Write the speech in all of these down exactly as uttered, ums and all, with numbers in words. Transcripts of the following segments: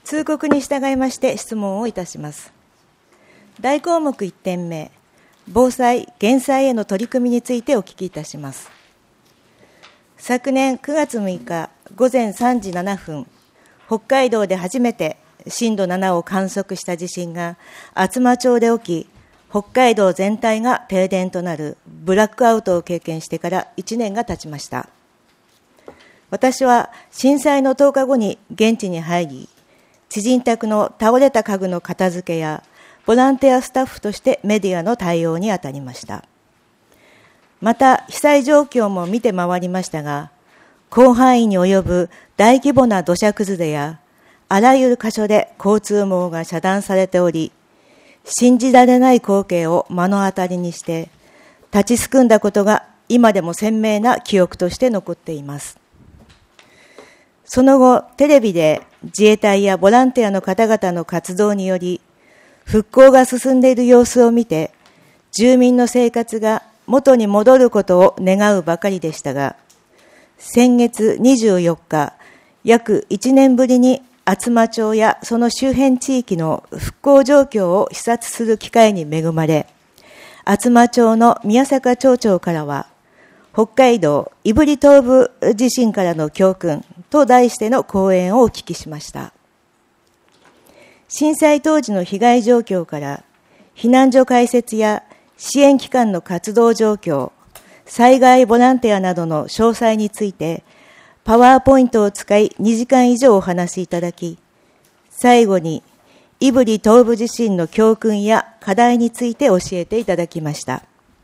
通告に従いまして質問をいたします。大項目いってんめ、防災・減災への取り組みについてお聞きいたします。昨年くがつむいかごぜんさんじななふん、北海道で初めて震度ななを観測した地震が厚真町で起き、北海道全体が停電となるブラックアウトを経験してからいちねんが経ちました。私は震災のとおかごに現地に入り、知人宅の倒れた家具の片付けやボランティアスタッフとしてメディアの対応に当たりました。また被災状況も見て回りましたが、広範囲に及ぶ大規模な土砂崩れやあらゆる箇所で交通網が遮断されており、信じられない光景を目の当たりにして立ちすくんだことが今でも鮮明な記憶として残っています。その後、テレビで自衛隊やボランティアの方々の活動により復興が進んでいる様子を見て、住民の生活が元に戻ることを願うばかりでしたが、先月にじゅうよっか、約いちねんぶりに厚真町やその周辺地域の復興状況を視察する機会に恵まれ、厚真町の宮坂町長からは、北海道胆振東部地震からの教訓と題しての講演をお聞きしました。震災当時の被害状況から避難所開設や支援機関の活動状況、災害ボランティアなどの詳細についてパワーポイントを使いにじかん以上お話しいただき、最後に胆振東部地震の教訓や課題について教えていただきました。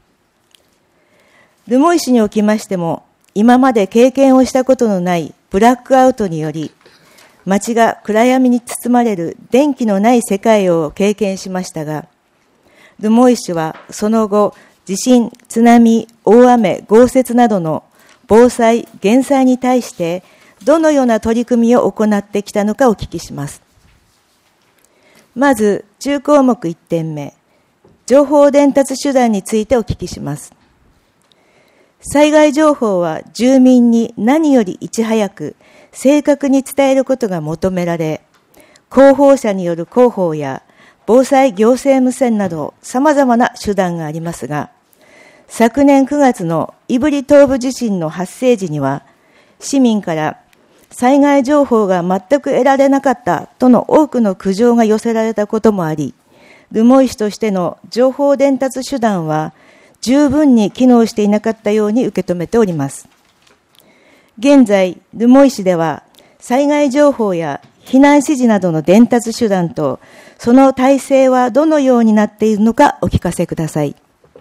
留萌市におきましても、今まで経験をしたことのないブラックアウトにより、街が暗闇に包まれる電気のない世界を経験しましたが、留萌市はその後、地震、津波、大雨、豪雪などの防災・減災に対してどのような取り組みを行ってきたのかお聞きします。まず、中項目いってんめ、情報伝達手段についてお聞きします。災害情報は住民に何よりいち早く正確に伝えることが求められ、広報者による広報や防災行政無線など様々な手段がありますが、昨年くがつの胆振東部地震の発生時には、市民から災害情報が全く得られなかったとの多くの苦情が寄せられたこともあり、留萌市としての情報伝達手段は十分に機能していなかったように受け止めております。現在、留萌市では災害情報や避難指示などの伝達手段とその体制はどのようになっているのかお聞かせください。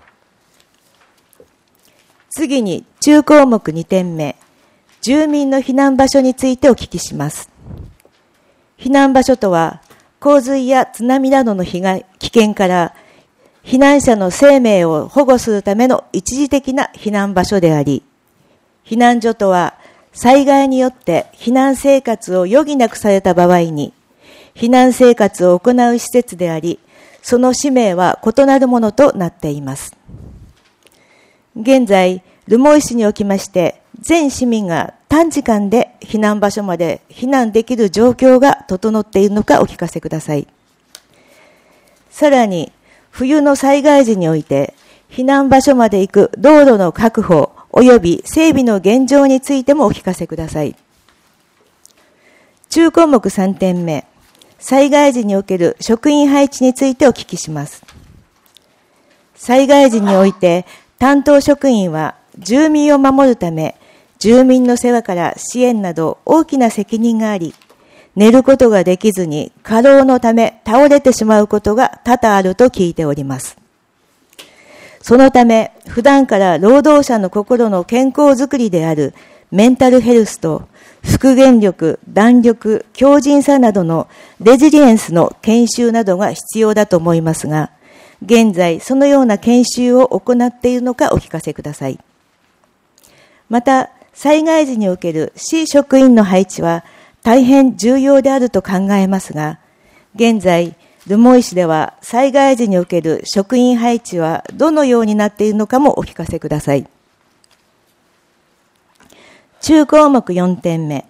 次に中項目にてんめ、住民の避難場所についてお聞きします。避難場所とは、洪水や津波などの被害、危険から避難者の生命を保護するための一時的な避難場所であり、避難所とは災害によって避難生活を余儀なくされた場合に、避難生活を行う施設であり、その使命は異なるものとなっています。現在、留萌市におきまして、全市民が短時間で避難場所まで避難できる状況が整っているのかお聞かせください。さらに、冬の災害時において、避難場所まで行く道路の確保及び整備の現状についてもお聞かせください。中項目さんてんめ、災害時における職員配置についてお聞きします。災害時において、担当職員は住民を守るため、住民の世話から支援など大きな責任があり、寝ることができずに過労のため倒れてしまうことが多々あると聞いております。そのため、普段から労働者の心の健康づくりであるメンタルヘルスと復元力、弾力、強靭さなどのレジリエンスの研修などが必要だと思いますが、現在そのような研修を行っているのかお聞かせください。また、災害時における市職員の配置は大変重要であると考えますが、現在、留萌市では災害時における職員配置はどのようになっているのかもお聞かせください。中項目よんてんめ、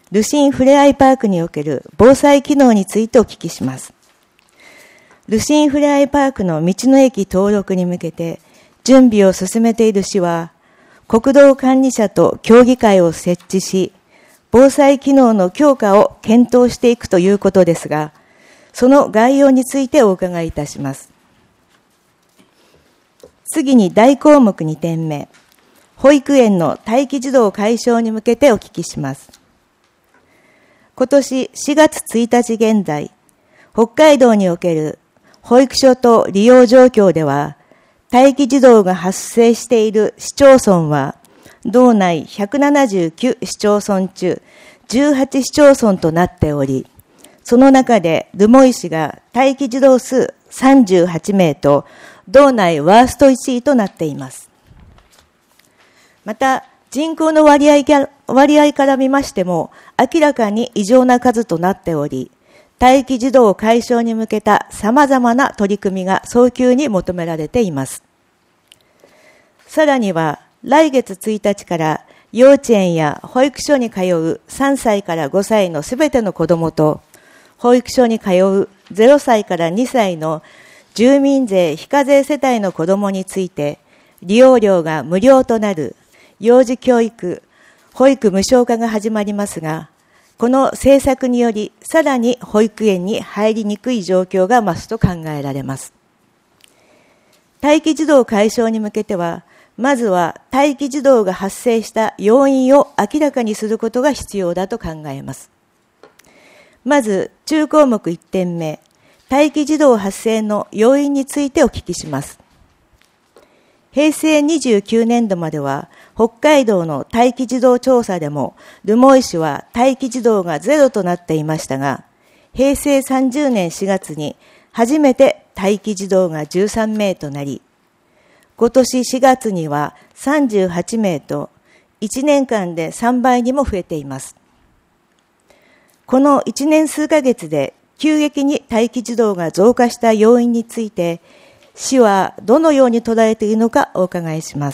ルシンふれあいパークにおける防災機能についてお聞きします。ルシンふれあいパークの道の駅登録に向けて準備を進めている市は、国道管理者と協議会を設置し、防災機能の強化を検討していくということですが、その概要についてお伺いいたします。次に大項目にてんめ、保育園の待機児童解消に向けてお聞きします。今年しがつついたち現在、北海道における保育所と利用状況では、待機児童が発生している市町村は、道内ひゃくななじゅうきゅう市町村中じゅうはち市町村となっており、その中で留萌市が待機児童数さんじゅうはちめいと、道内ワーストいちいとなっています。また、人口の割合から、割合から見ましても、明らかに異常な数となっており、待機児童解消に向けた様々な取り組みが早急に求められています。さらには、来月ついたちから幼稚園や保育所に通うさんさいからごさいのすべての子どもと、保育所に通うゼロさいからにさいの住民税非課税世帯の子どもについて、利用料が無料となる幼児教育、保育無償化が始まりますが、この政策により、さらに保育園に入りにくい状況が増すと考えられます。待機児童解消に向けては、まずは待機児童が発生した要因を明らかにすることが必要だと考えます。まず、中項目いってんめ、待機児童発生の要因についてお聞きします。へいせいにじゅうきゅうねんどまでは、北海道の待機児童調査でも、留萌市は待機児童がゼロとなっていましたが、へいせいさんじゅうねんしがつに初めて待機児童がじゅうさんめいとなり、今年しがつにはさんじゅうはちめいと、いちねんかんでさんばいにも増えています。このいちねんすうかげつで急激に待機児童が増加した要因について、市はどのように捉えているのかお伺いします。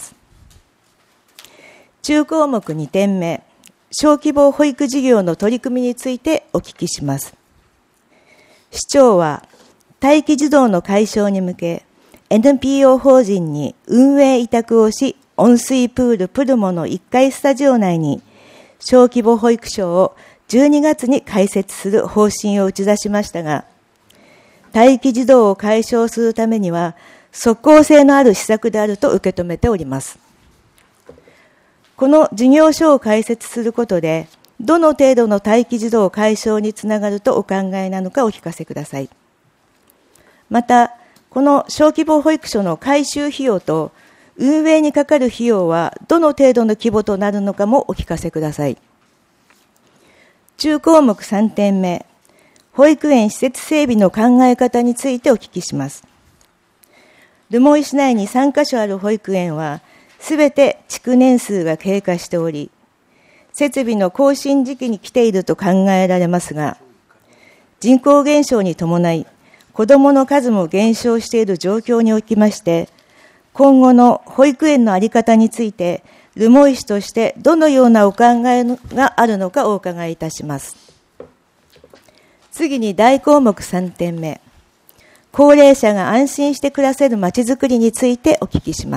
中項目にてんめ、小規模保育事業の取り組みについてお聞きします。市長は待機児童の解消に向け、エヌピーオー 法人に運営委託をし、温水プールプルモのいっかいスタジオ内に小規模保育所をじゅうにがつに開設する方針を打ち出しましたが、待機児童を解消するためには即効性のある施策であると受け止めております。この事業所を開設することで、どの程度の待機児童解消につながるとお考えなのかお聞かせください。また、この小規模保育所の改修費用と運営にかかる費用はどの程度の規模となるのかもお聞かせください。中項目さんてんめ、保育園施設整備の考え方についてお聞きします。留萌市内にさんかしょある保育園は、すべて築年数が経過しており、設備の更新時期に来ていると考えられますが、人口減少に伴い、子どもの数も減少している状況におきまして、今後の保育園の在り方について、留萌市としてどのようなお考えがあるのかお伺いいたします。次に大項目さんてんめ、高齢者が安心して暮らせるまちづくりについてお聞きします。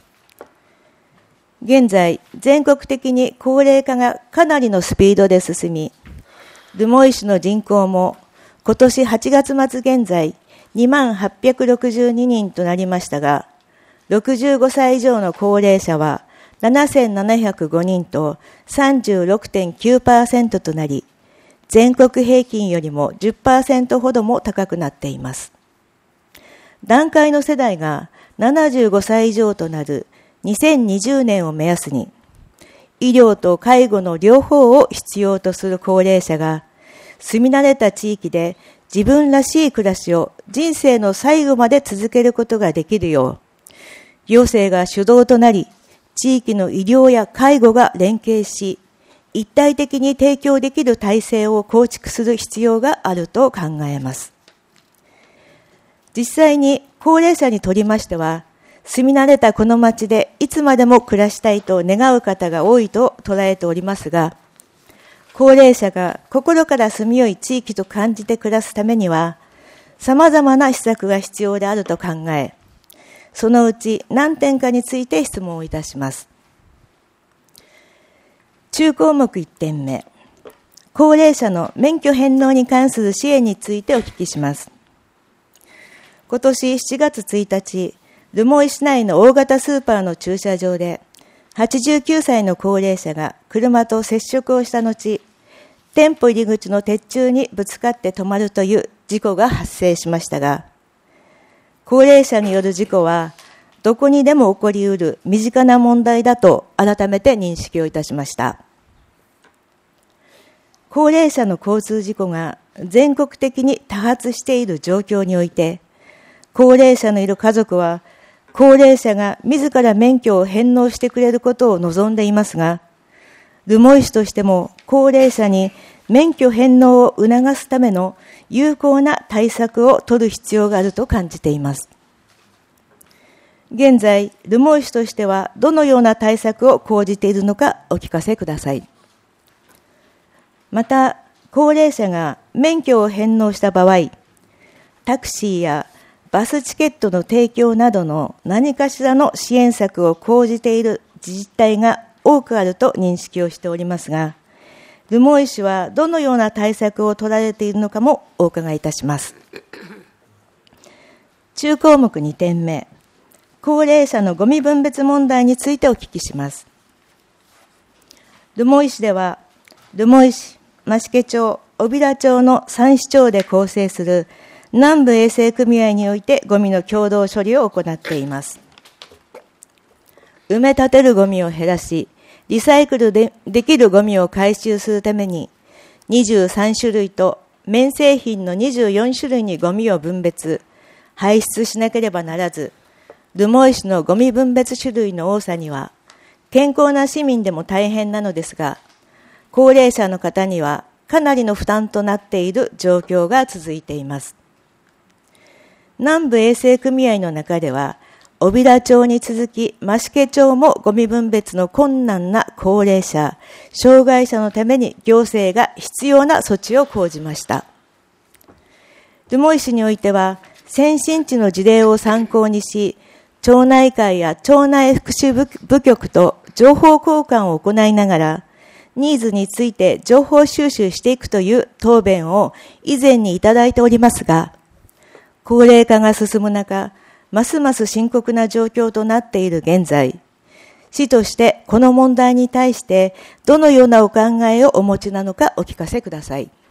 現在、全国的に高齢化がかなりのスピードで進み、留萌市の人口も今年はちがつまつ現在にまんはっぴゃくろくじゅうににんとなりましたが、ろくじゅうごさい以上の高齢者はななせんななひゃくごにんと さんじゅうろくてんきゅうパーセント となり、全国平均よりも じゅっパーセント ほども高くなっています。団塊の世代がななじゅうごさい以上となるにせんにじゅうねんを目安に、医療と介護の両方を必要とする高齢者が、住み慣れた地域で自分らしい暮らしを人生の最後まで続けることができるよう、行政が主導となり、地域の医療や介護が連携し、一体的に提供できる体制を構築する必要があると考えます。実際に高齢者にとりましては、住み慣れたこの町でいつまでも暮らしたいと願う方が多いと捉えておりますが、 高齢者が心から住みよい地域と感じて暮らすためには、様々な施策が必要であると考え、そのうち何点かについて質問をいたします。中項目いってんめ、高齢者の免許返納に関する支援についてお聞きします。今年しちがつついたち、留萌市内の大型スーパーの駐車場で、はちじゅうきゅうさいの高齢者が車と接触をした後、店舗入り口の鉄柱にぶつかって止まるという事故が発生しましたが、高齢者による事故はどこにでも起こりうる身近な問題だと改めて認識をいたしました。高齢者の交通事故が全国的に多発している状況において、高齢者のいる家族は高齢者が自ら免許を返納してくれることを望んでいますが、留萌市としても高齢者に免許返納を促すための有効な対策を取る必要があると感じています。現在、留萌市としてはどのような対策を講じているのかお聞かせください。また、高齢者が免許を返納した場合、タクシーやバスチケットの提供などの何かしらの支援策を講じている自治体が多くあると認識をしておりますが、留萌市はどのような対策を取られているのかもお伺いいたします。中項目にてんめ、高齢者のゴミ分別問題についてお聞きします。留萌市では、留萌市、増毛町、小平町のさん市町で構成する南部衛生組合においてゴミの共同処理を行っています。埋め立てるゴミを減らし、リサイクルでできるゴミを回収するために、にじゅうさんしゅるいと綿製品のにじゅうよんしゅるいにゴミを分別、排出しなければならず、留萌市のゴミ分別種類の多さには、健康な市民でも大変なのですが、高齢者の方にはかなりの負担となっている状況が続いています。南部衛生組合の中では、小平町に続き、増毛町もゴミ分別の困難な高齢者、障害者のために行政が必要な措置を講じました。留萌市においては、先進地の事例を参考にし、町内会や町内福祉部局と情報交換を行いながら、ニーズについて情報収集していくという答弁を以前にいただいておりますが、高齢化が進む中、ますます深刻な状況となっている現在、市としてこの問題に対してどのようなお考えをお持ちなのかお聞かせください。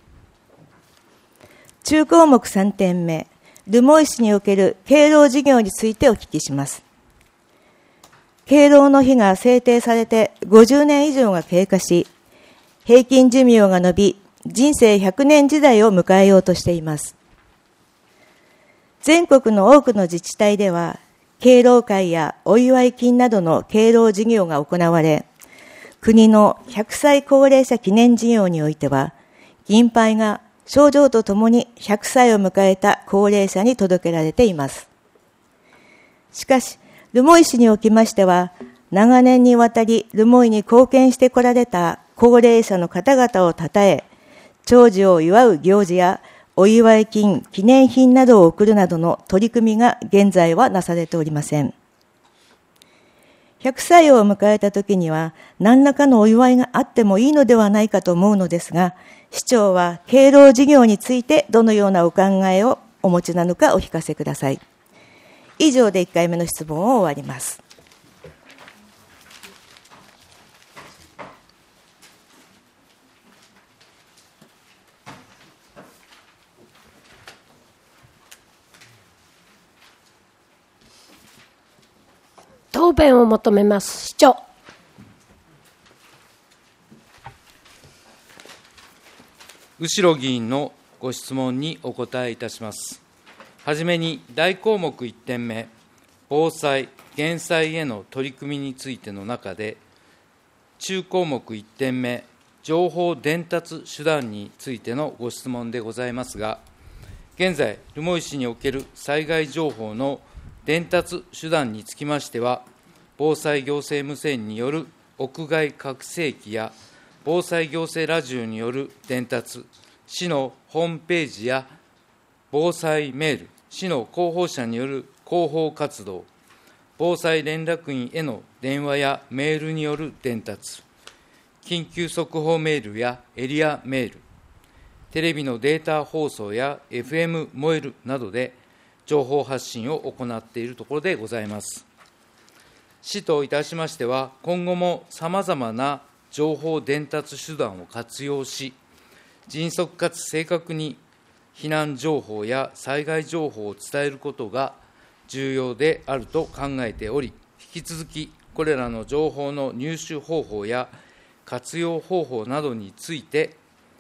中項目さんてんめ、留萌市における敬老事業についてお聞きします。敬老の日が制定されてごじゅうねん以上が経過し、平均寿命が延び、人生ひゃくねん時代を迎えようとしています。全国の多くの自治体では、敬老会やお祝い金などの敬老事業が行われ、国のひゃくさい高齢者記念事業においては、銀杯が症状とともにひゃくさいを迎えた高齢者に届けられています。しかし、留萌市におきましては、長年にわたり留萌に貢献してこられた高齢者の方々を称え、長寿を祝う行事やお祝い金、記念品などを贈るなどの取り組みが現在はなされておりません。ひゃくさいを迎えた時には何らかのお祝いがあってもいいのではないかと思うのですが、市長は敬老事業についてどのようなお考えをお持ちなのかお聞かせください。以上でいっかいめの質問を終わります。 答弁を求めます。市長。 後議員のご質問にお答えいたします。はじめに大項目いってんめ、防災・減災への取り組みについての中で、中項目いってんめ、情報伝達手段についてのご質問でございますが、現在、留萌市における災害情報の伝達手段につきましては、防災行政無線による屋外拡声器や防災行政ラジオによる伝達、市のホームページや防災メール、市の広報者による広報活動、防災連絡員への電話やメールによる伝達、緊急速報メールやエリアメール、テレビのデータ放送や エフエム 燃えるなどで情報発信を行っているところでございます。市といたしましては、今後もさまざまな情報伝達手段を活用し、迅速かつ正確に避難情報や災害情報を伝えることが重要であると考えており、引き続きこれらの情報の入手方法や活用方法などについて、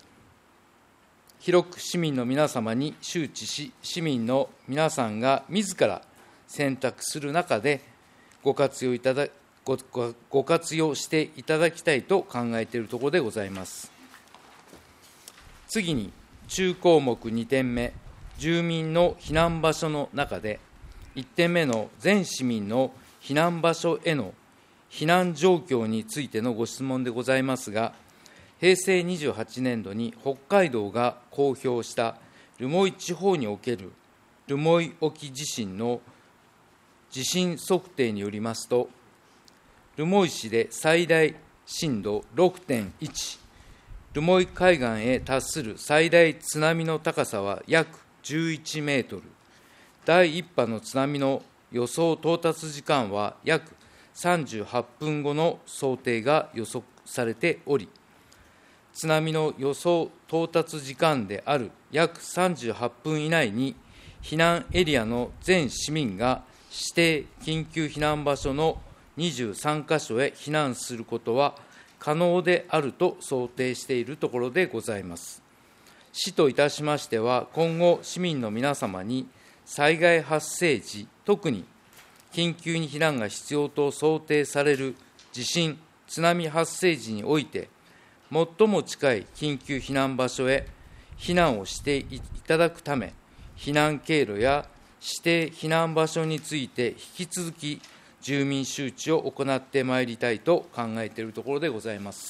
広く市民の皆様に周知し、市民の皆さんが自ら選択する中でご活用いただご、ご、ご活用していただきたいと考えているところでございます。次に、中項目にてんめ、住民の避難場所の中で、いってんめの全市民の避難場所への避難状況についてのご質問でございますが、へいせいにじゅうはちねんどに北海道が公表した留萌地方における留萌沖地震の地震測定によりますと、留萌市で最大震度 ろくてんいち、留萌海岸へ達する最大津波の高さは約じゅういちメートル、だいいっ波の津波の予想到達時間は約さんじゅうはっぷんごの想定が予測されており、津波の予想到達時間である約さんじゅうはっぷん以内に、避難エリアの全市民が指定緊急避難場所のにじゅうさんかしょへ避難することは可能であると想定しているところでございます。市といたしましては、今後、市民の皆様に災害発生時、特に緊急に避難が必要と想定される地震、津波発生時において、最も近い緊急避難場所へ避難をしていただくため、避難経路や指定避難場所について引き続き住民周知を行ってまいりたいと考えているところでございます。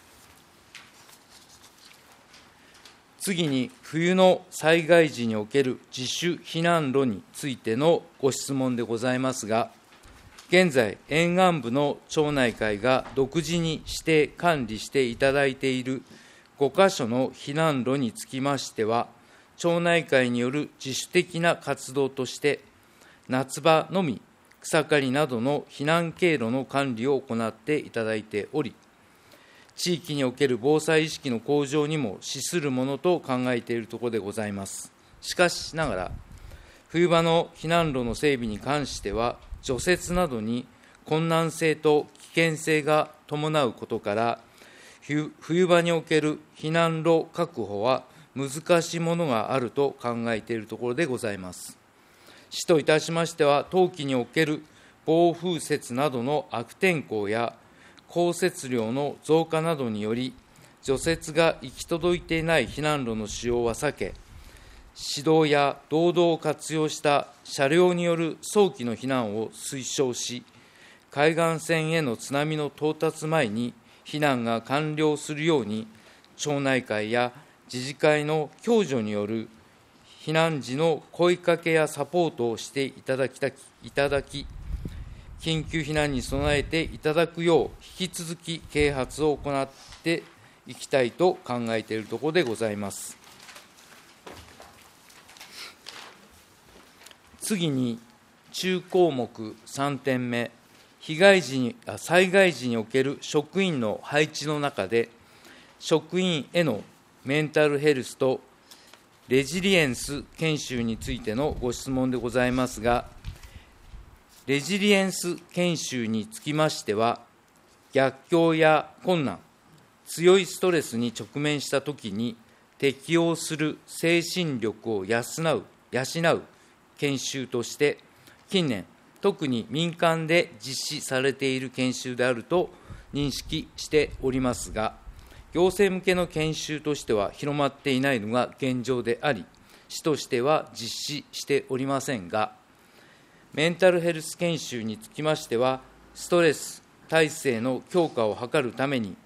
次に、冬の災害時における自主避難路についてのご質問でございますが、現在、沿岸部の町内会が独自に指定管理していただいているごかしょの避難路につきましては、町内会による自主的な活動として、夏場のみ草刈りなどの避難経路の管理を行っていただいており、地域における防災意識の向上にも資するものと考えているところでございます。しかしながら、冬場の避難路の整備に関しては、除雪などに困難性と危険性が伴うことから、冬場における避難路確保は難しいものがあると考えているところでございます。市といたしましては、冬季における暴風雪などの悪天候や降雪量の増加などにより、除雪が行き届いていない避難路の使用は避け、指導や道道を活用した車両による早期の避難を推奨し、海岸線への津波の到達前に避難が完了するように、町内会や自治会の共助による避難時の声かけやサポートをしていただきたきいただき、緊急避難に備えていただくよう、引き続き啓発を行っていきたいと考えているところでございます。次に、中項目さんてんめ、被害時に災害時における職員の配置の中で、職員へのメンタルヘルスとレジリエンス研修についてのご質問でございますが、レジリエンス研修につきましては、逆境や困難、強いストレスに直面したときに適応する精神力を養う、養う研修として、近年、特に民間で実施されている研修であると認識しておりますが、行政向けの研修としては広まっていないのが現状であり、市としては実施しておりませんが、メンタルヘルス研修につきましては、ストレス耐性の強化を図るために、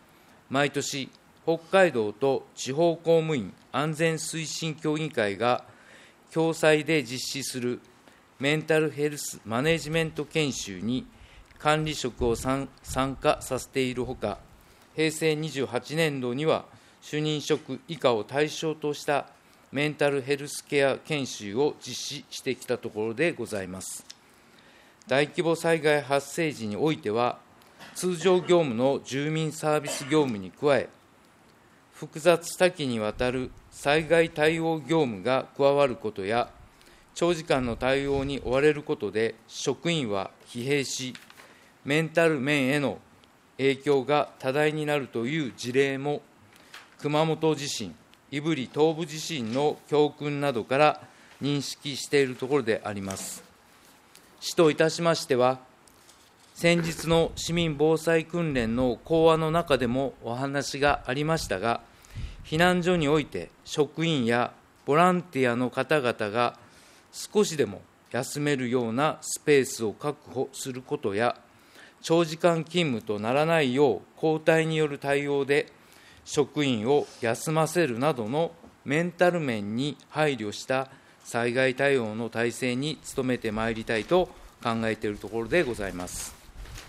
毎年、北海道と地方公務員安全推進協議会が共催で実施するメンタルヘルスマネジメント研修に管理職を参加させているほか、平成にじゅうはちねんどには主任職以下を対象としたメンタルヘルスケア研修を実施してきたところでございます。大規模災害発生時においては、通常業務の住民サービス業務に加え、複雑多岐にわたる災害対応業務が加わることや、長時間の対応に追われることで、職員は疲弊し、メンタル面への影響が多大になるという事例も、熊本地震、胆振東部地震の教訓などから認識しているところであります。市といたしましては、先日の市民防災訓練の講話の中でもお話がありましたが、避難所において職員やボランティアの方々が少しでも休めるようなスペースを確保することや、長時間勤務とならないよう交代による対応で職員を休ませるなどのメンタル面に配慮した災害対応の体制に努めてまいりたいと考えているところでございます。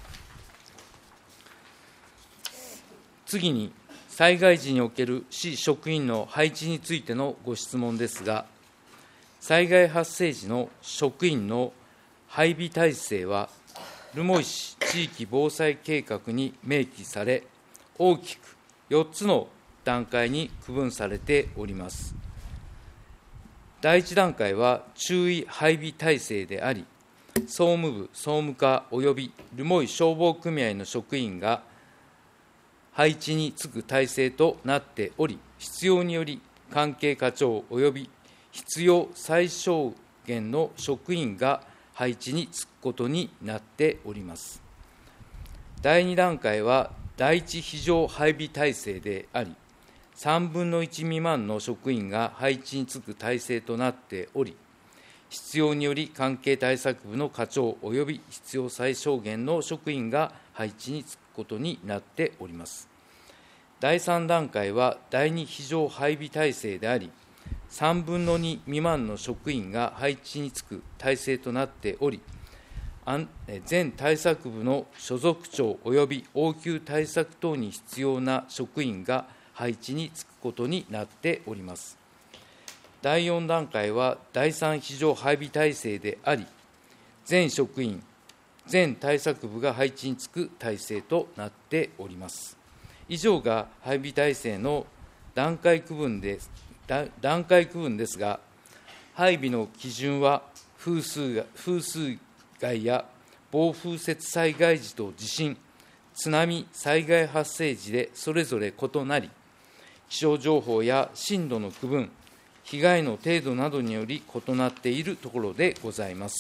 次に、災害時における市職員の配置についてのご質問ですが、災害発生時の職員の配備体制は、留萌市地域防災計画に明記され、大きくよっつの段階に区分されております。第一段階は注意配備体制であり、総務部、総務課および留萌消防組合の職員が配置につく体制となっており、必要により関係課長および必要最小限の職員が配置につくことになっております。第二段階は第一非常配備体制であり、さんぶんのいち未満の職員が配置につく体制となっており、必要により関係対策部の課長および必要最小限の職員が配置につくことになっております。第三段階は第二非常配備体制であり、さんぶんのに未満の職員が配置につく体制となっており、全対策部の所属長および応急対策等に必要な職員が配置につくことになっております。だいよん段階は第三非常配備体制であり、全職員、全対策部が配置につく体制となっております。以上が配備体制の段階区分です。段階区分ですが、配備の基準は風水風水害や暴風雪災害時と地震、津波災害発生時でそれぞれ異なり、気象情報や震度の区分、被害の程度などにより異なっているところでございます。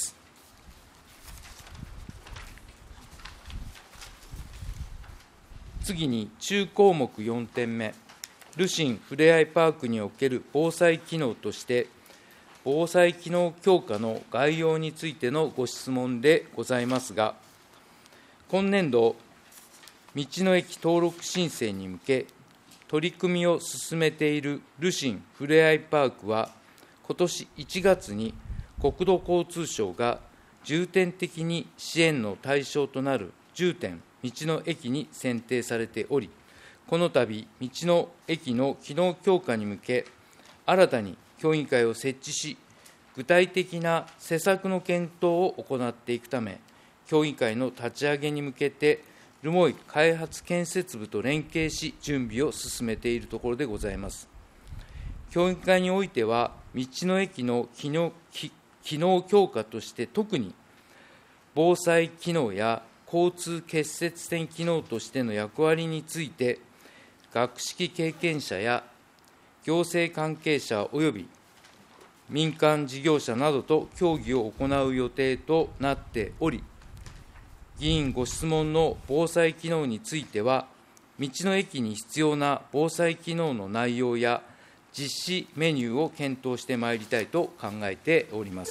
次に中項目よんてんめ、ルシンふれあいパークにおける防災機能として、防災機能強化の概要についてのご質問でございますが、今年度、道の駅登録申請に向け、取り組みを進めているルシンふれあいパークは、ことしいちがつに国土交通省が重点的に支援の対象となる重点道の駅に選定されており、この度、道の駅の機能強化に向け、新たに協議会を設置し、具体的な施策の検討を行っていくため、協議会の立ち上げに向けて、留萌開発建設部と連携し、準備を進めているところでございます。協議会においては、道の駅の機能、機能強化として、特に防災機能や交通結節点機能としての役割について、学識経験者や行政関係者および民間事業者などと協議を行う予定となっており、議員ご質問の防災機能については、道の駅に必要な防災機能の内容や実施メニューを検討してまいりたいと考えております。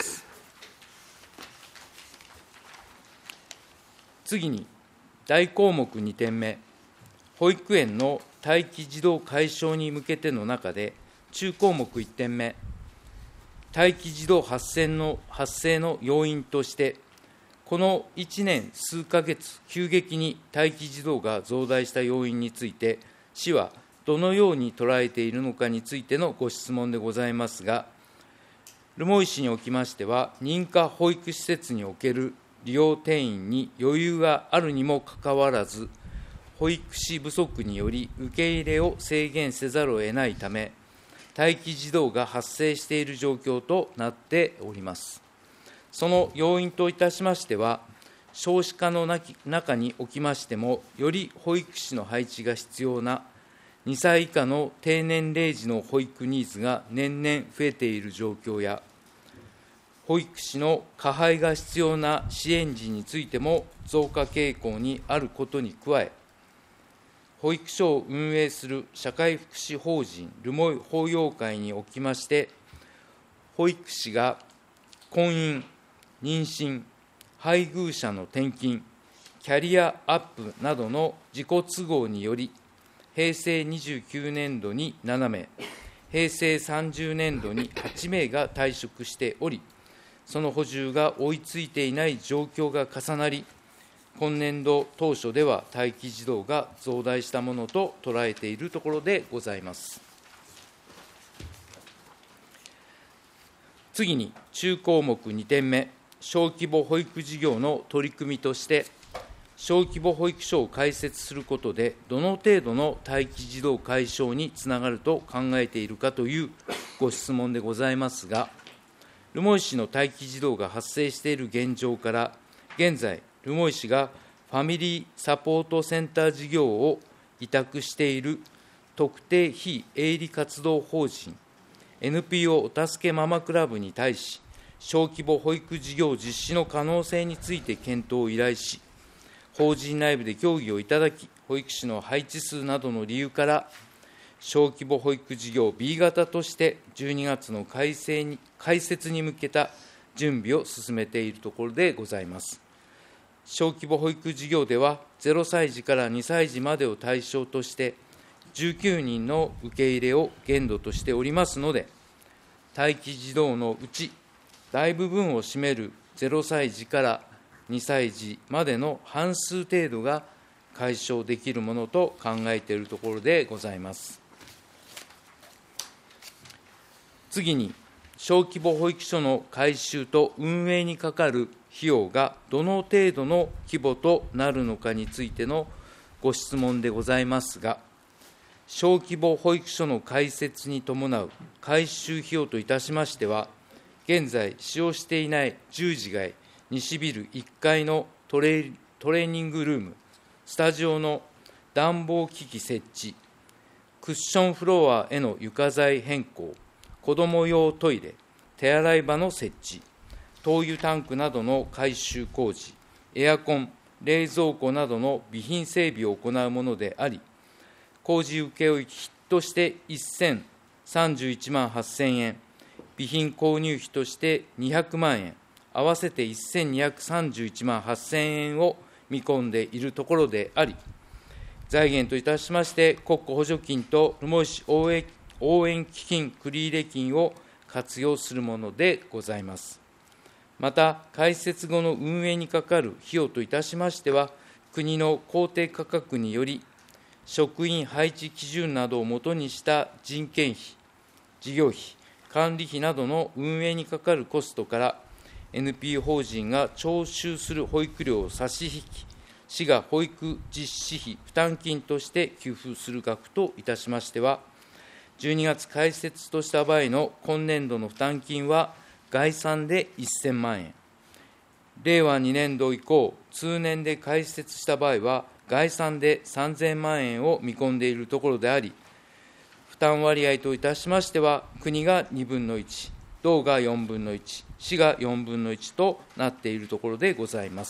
次に、大項目にてんめ、保育園の待機児童解消に向けての中で、中項目いってんめ、待機児童発生の発生の要因として、このいちねん数ヶ月、急激に待機児童が増大した要因について、市はどのように捉えているのかについてのご質問でございますが、留萌市におきましては、認可保育施設における利用定員に余裕があるにもかかわらず、保育士不足により受け入れを制限せざるを得ないため、待機児童が発生している状況となっております。その要因といたしましては、少子化の中におきましても、より保育士の配置が必要なにさい以下の低年齢児の保育ニーズが年々増えている状況や、保育士の加配が必要な支援児についても増加傾向にあることに加え、保育所を運営する社会福祉法人留萌法要会におきまして、保育士が婚姻、妊娠、配偶者の転勤、キャリアアップなどの自己都合により、へいせいにじゅうきゅうねんどにななめい、へいせいさんじゅうねんどにはちめいが退職しており、その補充が追いついていない状況が重なり、今年度当初では待機児童が増大したものと捉えているところでございます。次に、中項目にてんめ、小規模保育事業の取り組みとして、小規模保育所を開設することで、どの程度の待機児童解消につながると考えているかというご質問でございますが、留萌市の待機児童が発生している現状から、現在、留萌市がファミリーサポートセンター事業を委託している特定非営利活動法人 エヌピーオー お助けママクラブに対し、小規模保育事業実施の可能性について検討を依頼し、法人内部で協議をいただき、保育士の配置数などの理由から、小規模保育事業 ビー 型としてじゅうにがつの開成に開設に向けた準備を進めているところでございます。小規模保育事業では、ゼロさい児からにさい児までを対象として、じゅうきゅうにんの受け入れを限度としておりますので、待機児童のうち、大部分を占めるゼロさい児からにさい児までの半数程度が解消できるものと考えているところでございます。次に、小規模保育所の改修と運営にかかる費用がどの程度の規模となるのかについてのご質問でございますが、小規模保育所の開設に伴う改修費用といたしましては、現在使用していないじゅうじがい西ビルいっかいのトレ、トレーニングルーム、スタジオの暖房機器設置、クッションフロアへの床材変更、子ども用トイレ、手洗い場の設置、灯油タンクなどの改修工事、エアコン、冷蔵庫などの備品整備を行うものであり、工事請負費としてせんさんじゅういちまんはっせんえん、備品購入費としてにひゃくまんえん、合わせてせんにひゃくさんじゅういちまんはっせんえんを見込んでいるところであり、財源といたしまして、国庫補助金と留萌市応援応援基金繰入金を活用するものでございます。また、開設後の運営にかかる費用といたしましては、国の公定価格により、職員配置基準などをもとにした人件費、事業費、管理費などの運営にかかるコストから、エヌピー 法人が徴収する保育料を差し引き、市が保育実施費負担金として給付する額といたしましては、じゅうにがつ開設とした場合の今年度の負担金は概算でせんまんえん、れいわにねんど以降、通年で開設した場合は概算でさんぜんまんえんを見込んでいるところであり、負担割合といたしましては、国がにぶんのいち、道がよんぶんのいち、市がよんぶんのいちとなっているところでございます。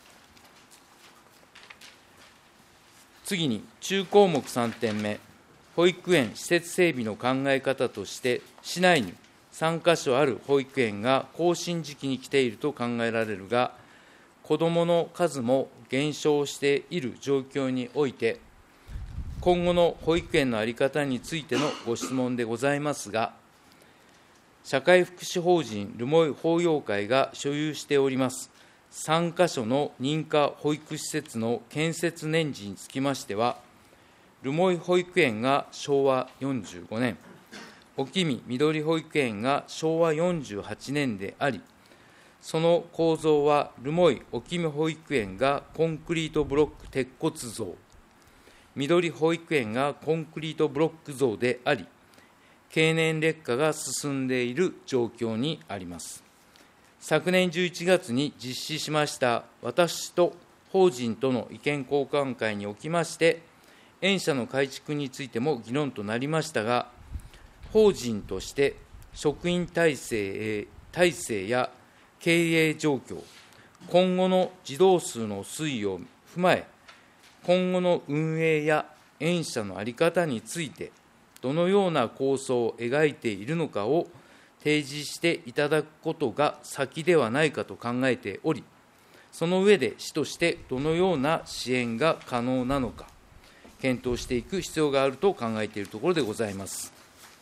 次に、中項目さんてんめ、保育園施設整備の考え方として、市内にさんかしょある保育園が更新時期に来ていると考えられるが、子どもの数も減少している状況において、 今後の保育園の在り方についてのご質問でございますが、社会福祉法人留萌法要会が所有しておりますさんかしょの認可保育施設の建設年次につきましては、留萌保育園がしょうわよんじゅうごねん、沖見みどり保育園がしょうわよんじゅうはちねんであり、その構造は留萌沖見保育園がコンクリートブロック鉄骨造、緑保育園がコンクリートブロック像であり、経年劣化が進んでいる状況にあります。昨年じゅういちがつに実施しました私と法人との意見交換会におきまして、園舎の改築についても議論となりましたが、法人として職員体制、体制や経営状況、今後の児童数の推移を踏まえ、今後の運営や園舎の在り方について、どのような構想を描いているのかを提示していただくことが先ではないかと考えており、その上で市としてどのような支援が可能なのか、検討していく必要があると考えているところでございます。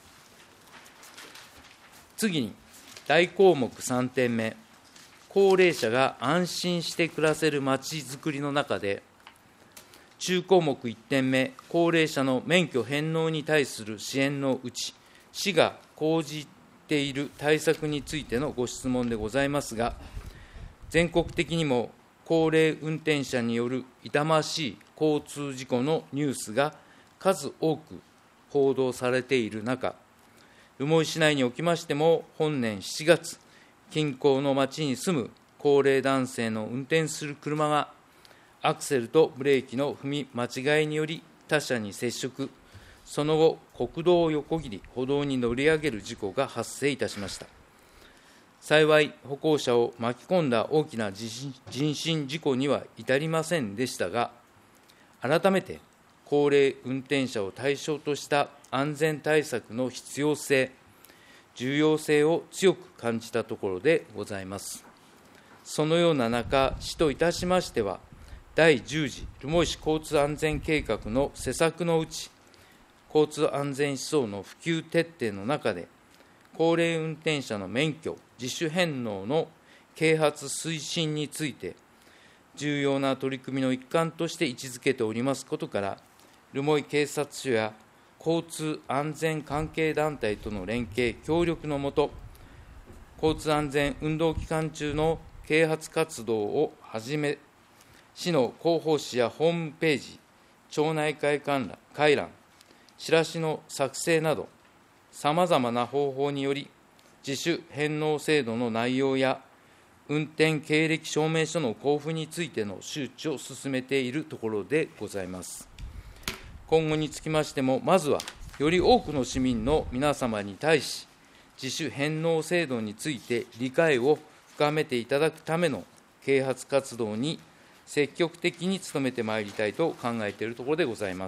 次に、大項目さんてんめ、高齢者が安心して暮らせるまちづくりの中で、中項目いってんめ、高齢者の免許返納に対する支援のうち、市が講じている対策についてのご質問でございますが、全国的にも高齢運転者による痛ましい交通事故のニュースが数多く報道されている中、留萌市内におきましても、本年しちがつ、近郊の町に住む高齢男性の運転する車が、アクセルとブレーキの踏み間違いにより他車に接触、その後、国道を横切り、歩道に乗り上げる事故が発生いたしました。幸い、歩行者を巻き込んだ大きな人身事故には至りませんでしたが、改めて高齢運転者を対象とした安全対策の必要性、重要性を強く感じたところでございます。そのような中、市といたしましては、だいじゅう次留萌市交通安全計画の施策のうち、交通安全思想の普及徹底の中で、高齢運転者の免許、自主返納の啓発推進について、重要な取り組みの一環として位置づけておりますことから、留萌警察署や交通安全関係団体との連携、協力のもと、交通安全運動期間中の啓発活動をはじめ、市の広報誌やホームページ、町内会観覧、チラシの作成など、さまざまな方法により、自主返納制度の内容や、運転経歴証明書の交付についての周知を進めているところでございます。今後につきましても、まずは、より多くの市民の皆様に対し、自主返納制度について理解を深めていただくための啓発活動に積極的に努めてまいりたいと考えているところでございます。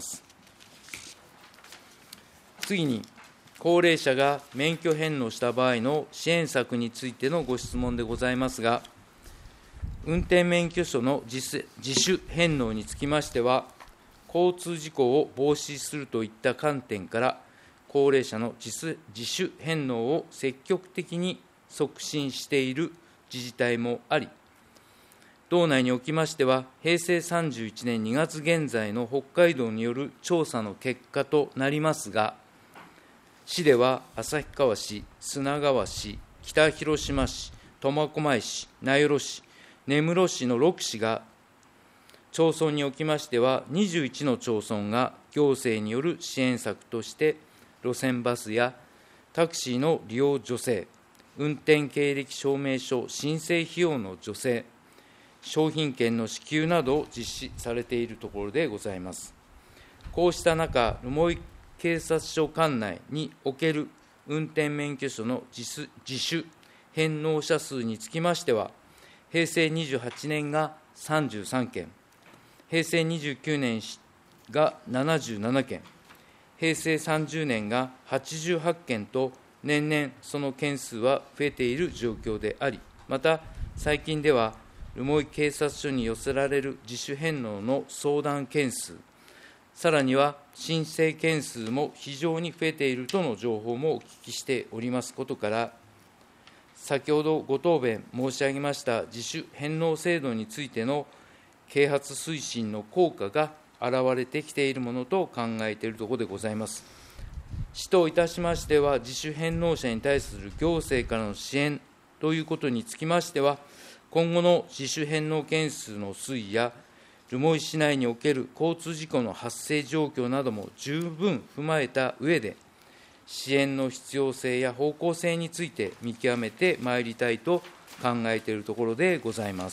次に、高齢者が免許返納した場合の支援策についてのご質問でございますが、運転免許証の自主返納につきましては、交通事故を防止するといった観点から、高齢者の自主返納を積極的に促進している自治体もあり、道内におきましては、へいせいさんじゅういちねんにがつ現在の北海道による調査の結果となりますが、市では旭川市、砂川市、北広島市、苫小牧市、名寄市、根室市のろくしが、町村におきましては、にじゅういちの町村が行政による支援策として、路線バスやタクシーの利用助成、運転経歴証明書申請費用の助成、商品券の支給などを実施されているところでございます。こうした中、留萌警察署管内における運転免許証の自主返納者数につきましては、へいせいにじゅうはちねんがさんじゅうさんけん、へいせいにじゅうきゅうねんがななじゅうななけん、へいせいさんじゅうねんがはちじゅうはちけんと、年々その件数は増えている状況であり、また最近では、留萌警察署に寄せられる自主返納の相談件数、 さらには申請件数も非常に増えているとの情報もお聞きしておりますことから、先ほどご答弁申し上げました自主返納制度についての啓発推進の効果が現れてきているものと考えているところでございます。市といたしましては、自主返納者に対する行政からの支援ということにつきましては、今後の自主返納件数の推移や、留萌市内における交通事故の発生状況なども十分踏まえた上で、支援の必要性や方向性について見極めてまいりたいと考えているところでございます。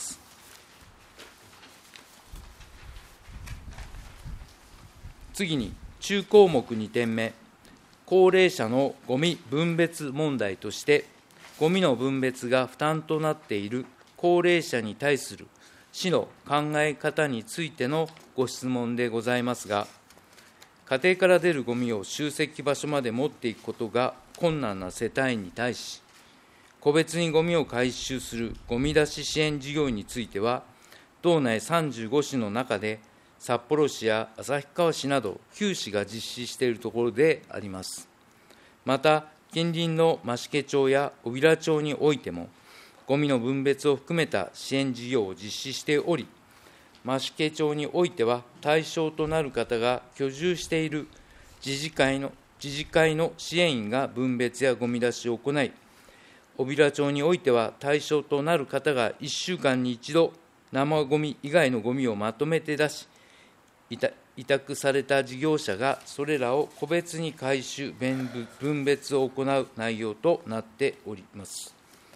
次に、中項目にてんめ、高齢者のごみ分別問題として、ごみの分別が負担となっている高齢者に対する市の考え方についてのご質問でございますが、家庭から出るごみを集積場所まで持っていくことが困難な世帯に対し、個別にごみを回収するごみ出し支援事業については、道内さんじゅうご市の中で、札幌市や旭川市などきゅう市が実施しているところであります。また、近隣の増毛町や小平町においても、ごみの分別を含めた支援事業を実施しており、増毛町においては、対象となる方が居住している自治会の自治会の支援員が分別やごみ出しを行い、小平町においては、対象となる方がいっしゅうかんに一度、生ごみ以外のごみをまとめて出し、委託された事業者がそれらを個別に回収、分別を行う内容となっております。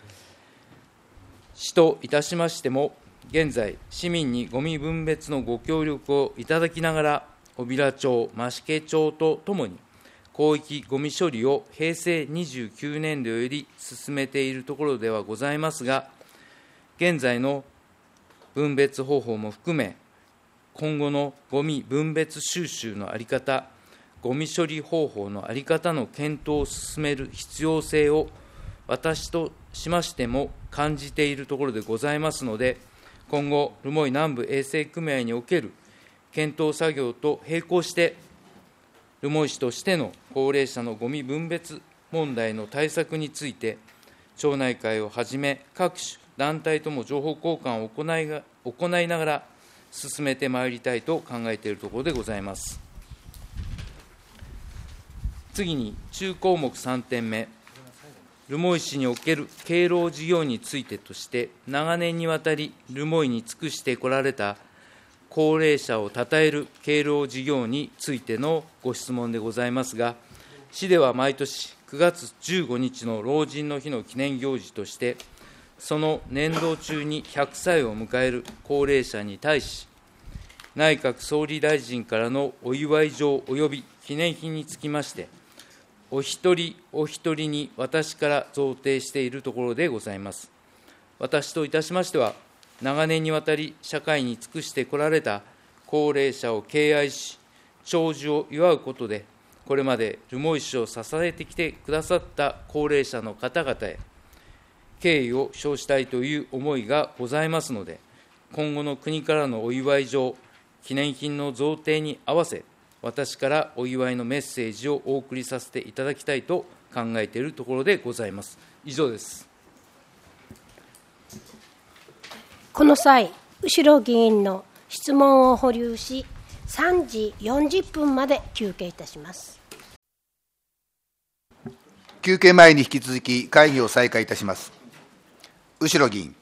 市といたしましても、現在、市民にごみ分別のご協力をいただきながら、小平町、増毛町とともに、広域ごみ処理をへいせいにじゅうきゅうねんどより進めているところではございますが、現在の分別方法も含め、今後のごみ分別収集の在り方、ごみ処理方法の在り方の検討を進める必要性を、私としましても感じているところでございますので、今後、留萌南部衛生組合における検討作業と並行して、留萌市としての高齢者のごみ分別問題の対策について、町内会をはじめ、各種団体とも情報交換を行いが行いながら、進めてまいりたいと考えているところでございます。次に、中項目さんてんめ、留萌市における敬老事業についてとして、長年にわたり留萌に尽くしてこられた高齢者をたたえる敬老事業についてのご質問でございますが、市では毎年くがつじゅうごにちの老人の日の記念行事として、その年度中にひゃくさいを迎える高齢者に対し、内閣総理大臣からのお祝い状及び記念品につきまして、お一人お一人に私から贈呈しているところでございます。私といたしましては、長年にわたり社会に尽くしてこられた高齢者を敬愛し、長寿を祝うことで、これまで留萌市を支えてきてくださった高齢者の方々へ、敬意を表したいという思いがございますので、今後の国からのお祝い状、記念品の贈呈に合わせ、私からお祝いのメッセージをお送りさせていただきたいと考えているところでございます。以上です。 この際、後議員の質問を保留し、さんじよんじゅっぷんまで休憩いたします。 休憩前に引き続き会議を再開いたします。後議員。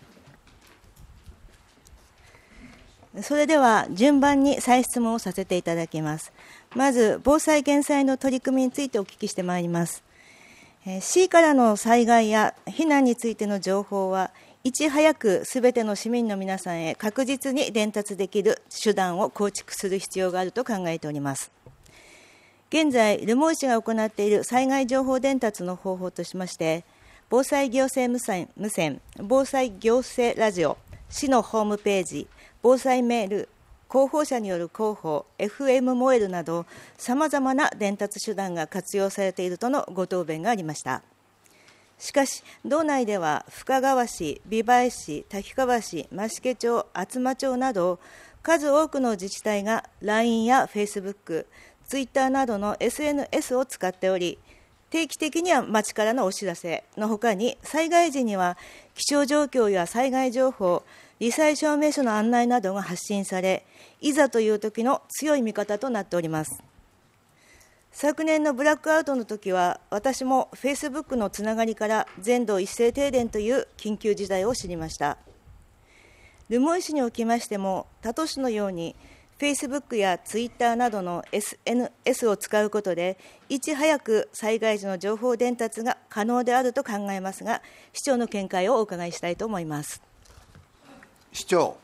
それでは順番に再質問をさせていただきます。まず、防災・減災の取り組みについてお聞きしてまいります。市からの災害や避難についての情報はいち早くすべての市民の皆さんへ確実に伝達できる手段を構築する必要があると考えております。現在、留萌市が行っている災害情報伝達の方法としまして、防災行政無線、無線防災行政ラジオ、市のホームページ、防災メール、広報者による広報、エフエム モエルなど、さまざまな伝達手段が活用されているとのご答弁がありました。しかし、道内では深川市、美唄市、滝川市、増毛町、厚真町など、 数多くの自治体が ライン や フェイスブック、ツイッター などの エスエヌエス を使っており、定期的には町からのお知らせのほかに、災害時には気象状況や災害情報、罹災証明書の案内などが発信され、いざという時の強い味方となっております。昨年のブラックアウトの時は、私も フェイスブック のつながりから全道一斉停電という緊急事態を知りました。留萌市におきましても、他都市のようにフェイスブック やツイッターなどの エスエヌエス を使うことで、いち早く災害時の情報伝達が可能であると考えますが、市長の見解をお伺いしたいと思います。 市長。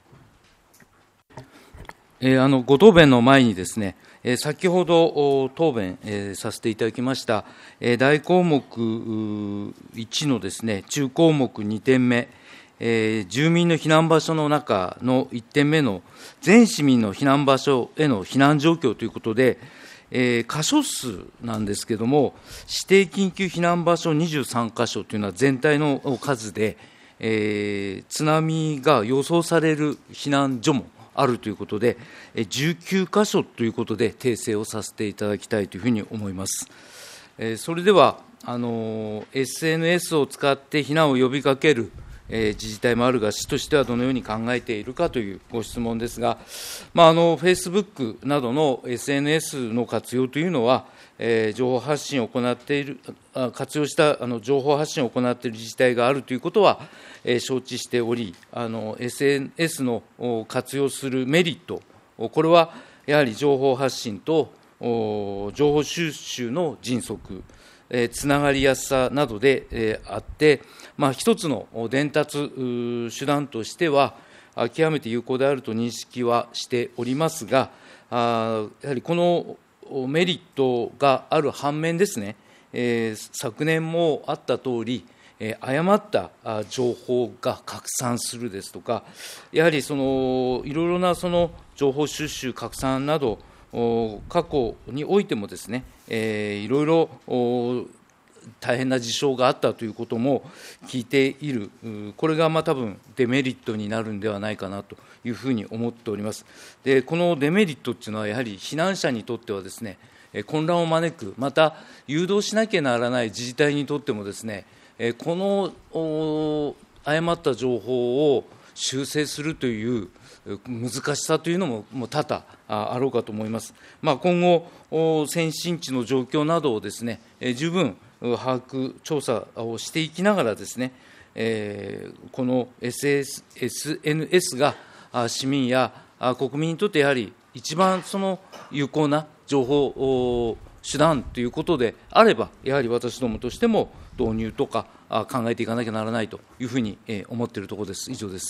えー、あのご答弁の前にですね、えー、先ほど答弁、えー、させていただきました、えー、大項目いちのですね、中項目にてんめ、えー、住民の避難場所の中のいってんめの全市民の避難場所への避難状況ということで、えー、箇所数なんですけれども、指定緊急避難場所にじゅうさんかしょというのは全体の数で、えー、津波が予想される避難所もあるということで、じゅうきゅうかしょということで訂正をさせていただきたいというふうに思います。えー、それではあの エスエヌエス を使って避難を呼びかけるえー、自治体もあるが、市としてはどのように考えているかというご質問ですが、まあ、あのフェイスブックなどの エスエヌエス の活用というのは、えー、情報発信を行っている、活用したあの情報発信を行っている自治体があるということは、えー、承知しており、あの エスエヌエス の活用するメリット、これはやはり情報発信と情報収集の迅速、えー、つながりやすさなどで、えー、あって、まあ、一つの伝達手段としては、極めて有効であると認識はしておりますが、あやはりこのメリットがある反面ですね、えー、昨年もあったとおり、えー、誤った情報が拡散するですとか、やはりそのいろいろなその情報収集、拡散など、過去においてもですね、えー、いろいろ大変な事象があったということも聞いている、これがまあ多分デメリットになるんではないかなというふうに思っております。で、このデメリットというのは、やはり避難者にとってはですね、混乱を招く、また誘導しなきゃならない自治体にとってもですね、この誤った情報を修正するという難しさというのももう多々あろうかと思います。まあ、今後、先進地の状況などをですね、十分把握、調査をしていきながらですね、えー、この エスエヌエス が市民や国民にとってやはり一番その有効な情報手段ということであれば、やはり私どもとしても導入とか考えていかなきゃならないというふうに思っているところです。以上です。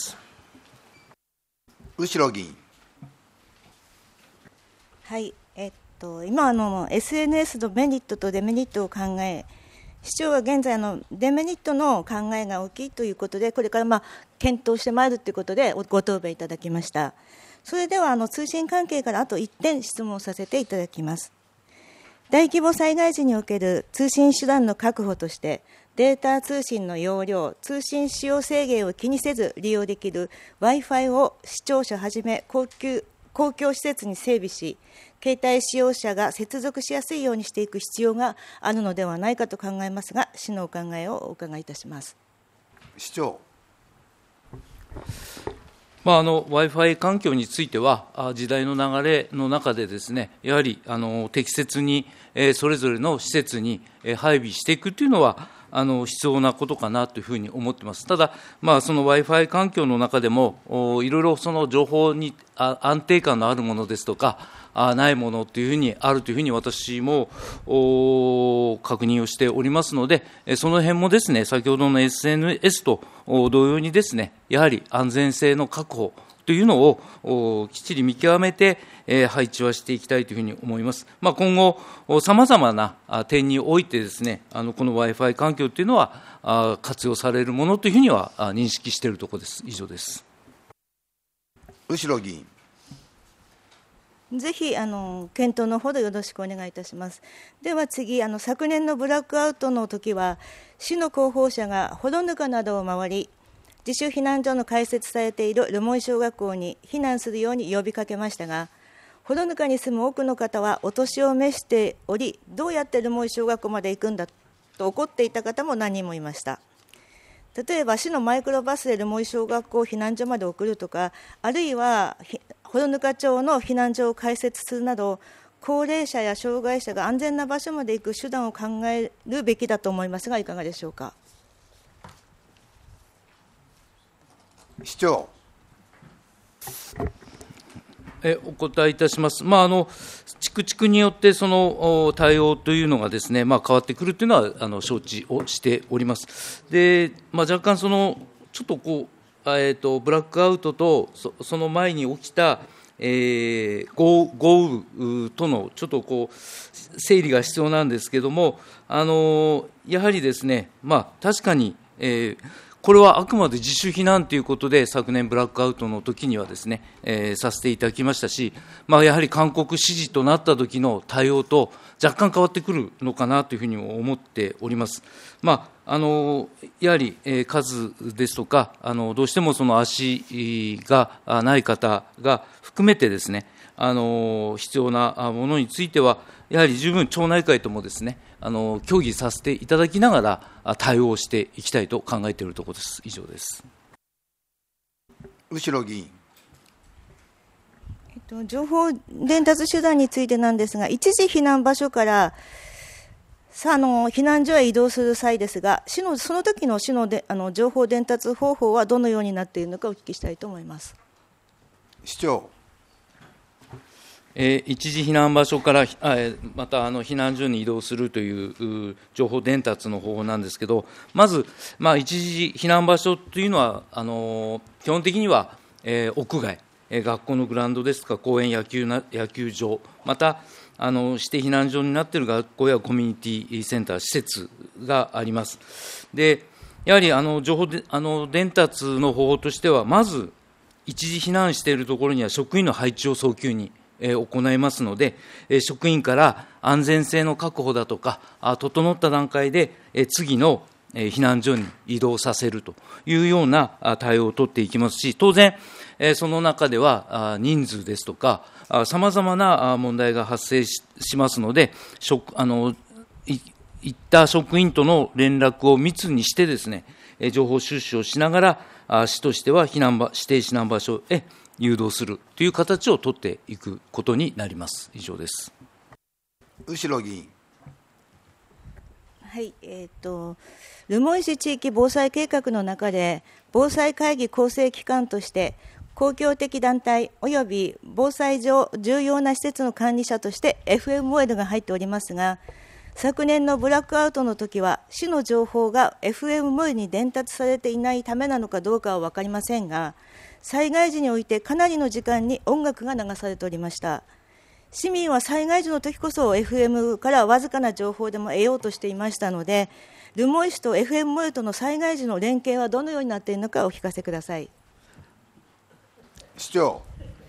後議員。 はい、えっと、今あの エスエヌエス のメリットとデメリットを考え、市長は現在あのデメリットの考えが大きいということで、これからまあ検討してまいるということでご答弁いただきました。それではあの通信関係からあといってん質問させていただきます。大規模災害時における通信手段の確保として、データ通信の容量、通信使用制限を気にせず利用できる Wi-Fi を市庁舎はじめ公共公共施設に整備し、携帯使用者が接続しやすいようにしていく必要があるのではないかと考えますが、市のお考えをお伺いいたします。 市長。 まあ、あの Wi-Fi 環境については、時代の流れの中でですね、やはりあの適切に、えー、それぞれの施設に配備していくというのは、あの必要なことかなというふうに思っています。ただ、まあ、その Wi-Fi 環境の中でも、いろいろその情報に安定感のあるものですとか、ないものというふうにあるというふうに私も確認をしておりますので、その辺もですね、先ほどの エスエヌエス と同様にですね、やはり安全性の確保というのをきっちり見極めて配置はしていきたいというふうに思います。まあ、今後、さまざまな点においてですね、あのこの Wi-Fi 環境というのは活用されるものというふうには認識しているところです。以上です。 後呂議員。 ぜひあの検討のほどよろしくお願いいたします。では次、あの昨年のブラックアウトの時は、市の広報車がほどぬかなどを回り、 自主避難所の開設されている留萌小学校に避難するように呼びかけましたが、幌ぬかに住む多くの方はお年を召しており、どうやって留萌小学校まで行くんだと怒っていた方も何人もいました。例えば市のマイクロバスで留萌小学校を避難所まで送るとか、あるいは幌ぬか町の避難所を開設するなど、高齢者や障害者が安全な場所まで行く手段を考えるべきだと思いますが、いかがでしょうか。 市長。 えお答えいたします。まあ、あの地区地区によってその対応というのがですね、まあ、変わってくるというのはあの承知をしております。で、まあ、若干そのちょっとこう、えー、とブラックアウトと そ, その前に起きた、えー、豪, 豪雨とのちょっとこう整理が必要なんですけれども、あのやはりですね、まあ、確かに、えーこれはあくまで自主避難ということで、昨年ブラックアウトの時にはですね、えー、させていただきましたし、まあ、やはり勧告指示となった時の対応と若干変わってくるのかなというふうに思っております。まあ、あのやはり、えー、数ですとか、あのどうしてもその足がない方が含めてですね、あの必要なものについては、やはり十分町内会ともですね、あの協議させていただきながら対応していきたいと考えているところです。以上です。 後議員。 えっと、情報伝達手段についてなんですが、一時避難場所からさあの避難所へ移動する際ですが、市のその時の市のであの情報伝達方法はどのようになっているのかお聞きしたいと思います。 市長。 えー、一時避難場所からまたあの避難所に移動するという情報伝達の方法なんですけど、まず、まあ、一時避難場所というのはあの基本的には、えー、屋外、えー、学校のグラウンドですとか公園、野球な野球場、またあの指定避難所になっている学校やコミュニティセンター、施設があります。でやはりあの情報であの伝達の方法としては、まず一時避難しているところには職員の配置を早急に行いますので、職員から安全性の確保だとか、整った段階で次の避難所に移動させるというような対応を取っていきますし、当然、その中では人数ですとか、さまざまな問題が発生しますので、あのいった職員との連絡を密にしてですね、情報収集をしながら、市としては避難場指定避難場所へ誘導するという形を取っていくことになります。以上です。 後議員。 はい、えーと、留萌市地域防災計画の中で、防災会議構成機関として、公共的団体および防災上重要な施設の管理者として エフエムオーエル が入っておりますが、昨年のブラックアウトの時は、市の情報が エフエムオーエル に伝達されていないためなのかどうかは分かりませんが、災害時においてかなりの時間に音楽が流されておりました。市民は災害時の時こそ エフエム からわずかな情報でも得ようとしていましたので、留萌市と エフエムオーエル との災害時の連携はどのようになっているのかお聞かせください。 市長。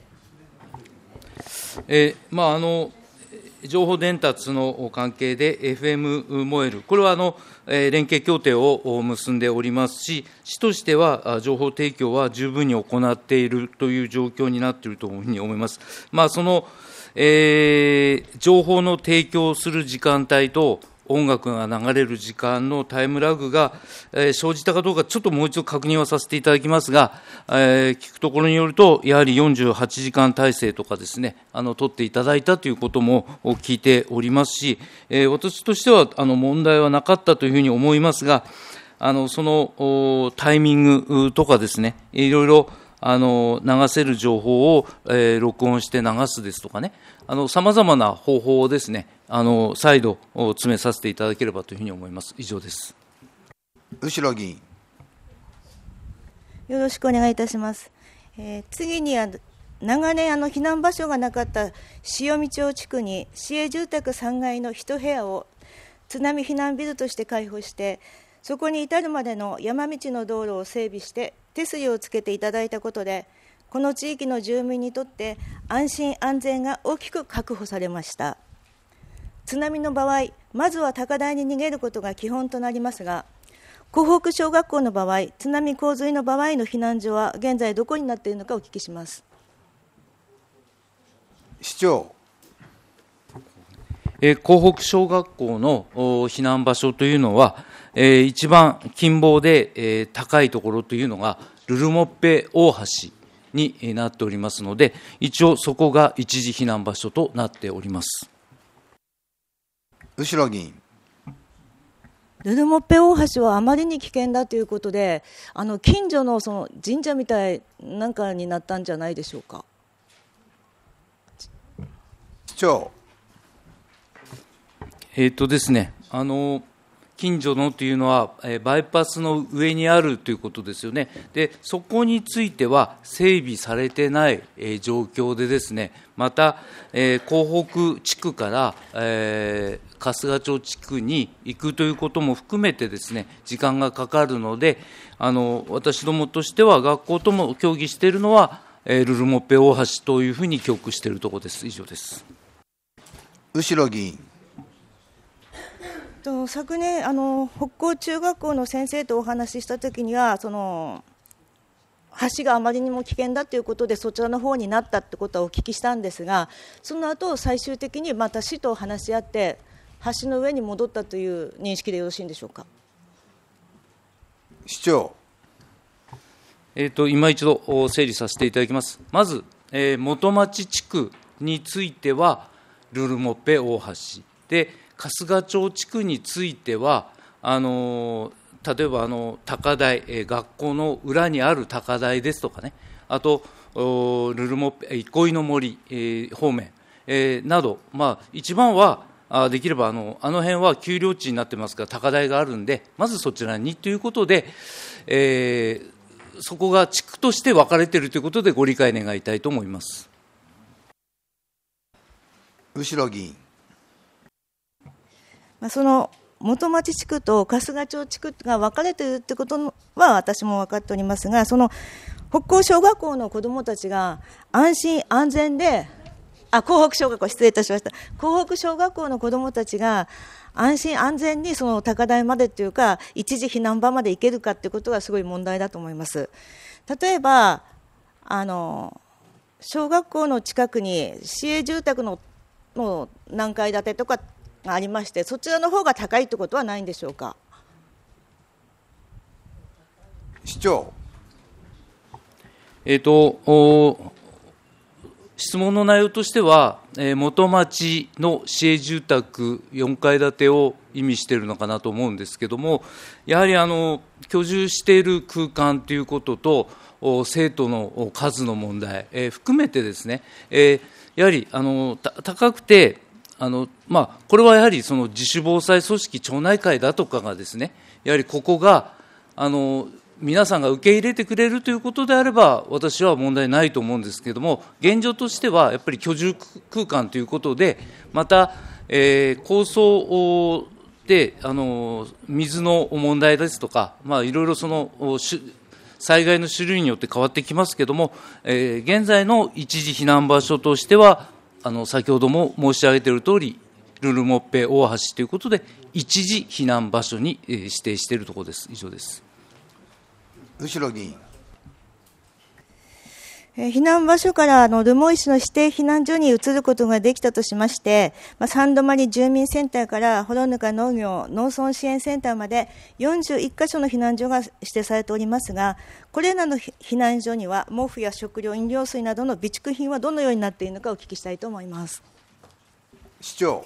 えーまあ、あの情報伝達の関係で エフエム モエル、これはあの連携協定を結んでおりますし、市としては情報提供は十分に行っているという状況になっているというふうに思います。まあ、その、えー、情報の提供する時間帯と音楽が流れる時間のタイムラグが、えー、生じたかどうか、ちょっともう一度確認はさせていただきますが、えー、聞くところによると、やはりよんじゅうはちじかん体制とかですね、あの取っていただいたということも聞いておりますし、えー、私としてはあの問題はなかったというふうに思いますが、あのそのタイミングとかですね、いろいろあの流せる情報を、えー、録音して流すですとかね、さまざまな方法をですね、あの再度詰めさせていただければというふうに思います。以上です。 後議員。 よろしくお願いいたします。えー、次には長年あの避難場所がなかった潮見町地区に市営住宅さんがいの一部屋を津波避難ビルとして開放して、そこに至るまでの山道の道路を整備して手すりをつけていただいたことで、この地域の住民にとって安心安全が大きく確保されました。津波の場合、まずは高台に逃げることが基本となりますが、 江北小学校の場合、津波洪水の場合の避難所は現在どこになっているのかお聞きします。 市長。 えー、江北小学校の避難場所というのは、えー、一番近傍で、えー、高いところというのがルルモッペ大橋になっておりますので、一応そこが一時避難場所となっております。 後ろ議員。 ルルモッペ大橋はあまりに危険だということで、あの近所のその神社みたいなんかになったんじゃないでしょうか。 市長。 えーとですね、あの近所のというのは、えー、バイパスの上にあるということですよね。で、そこについては整備されてない、えー、状況でですね、また、えー、江北地区から、えー、春日町地区に行くということも含めてですね、時間がかかるので、あの私どもとしては学校とも協議しているのは、えー、ルルモッペ大橋というふうに記憶しているところです。以上です。 後ろ議員。 昨年あの北高中学校の先生とお話ししたときには、その橋があまりにも危険だということでそちらの方になったということはお聞きしたんですが、その後最終的にまた市と話し合って橋の上に戻ったという認識でよろしいんでしょうか。 市長。 えーと、今一度整理させていただきます。まず、えー、元町地区についてはルルモッペ大橋で、春日町地区については、あの例えばあの高台、えー、学校の裏にある高台ですとかね、あとルルモッペ憩いの森、えー、方面、えー、など、まあ、一番はあできればあのあの辺は丘陵地になってますから高台があるんで、まずそちらにということで、えー、そこが地区として分かれているということでご理解願いたいと思います。 後ろ議員。 その元町地区と春日町地区が分かれているということは私も分かっておりますが、その北高小学校の子どもたちが安心安全で、あ、江北小学校、失礼いたしました。江北小学校の子どもたちが安心安全にその高台までというか一時避難場まで行けるかということがすごい問題だと思います。例えばあの小学校の近くに市営住宅のの何階建てとかがありまして、そちらの方が高いということはないんでしょうか。 市長。 えーと、質問の内容としては、えー、元町の市営住宅よんかい建てを意味しているのかなと思うんですけれども、やはりあの居住している空間ということと、生徒の数の問題、えー、含めてですね、えー、やはりあの高くて、あのまあ、これはやはりその自主防災組織町内会だとかがですね、やはりここがあの皆さんが受け入れてくれるということであれば私は問題ないと思うんですけれども、現状としてはやっぱり居住空間ということで、また、えー、高層であの水の問題ですとか、まあ、いろいろその災害の種類によって変わってきますけれども、えー、現在の一時避難場所としてはあの先ほども申し上げているとおりルルモッペ大橋ということで一時避難場所に指定しているところです。以上です。 後ろ議員。 避難場所からあの留萌市の指定避難所に移ることができたとしまして、まあ、三泊住民センターから幌沼農業農村支援センターまでよんじゅういっかしょの避難所が指定されておりますが、これらの避難所には毛布や食料、飲料水などの備蓄品はどのようになっているのかお聞きしたいと思います。 市長。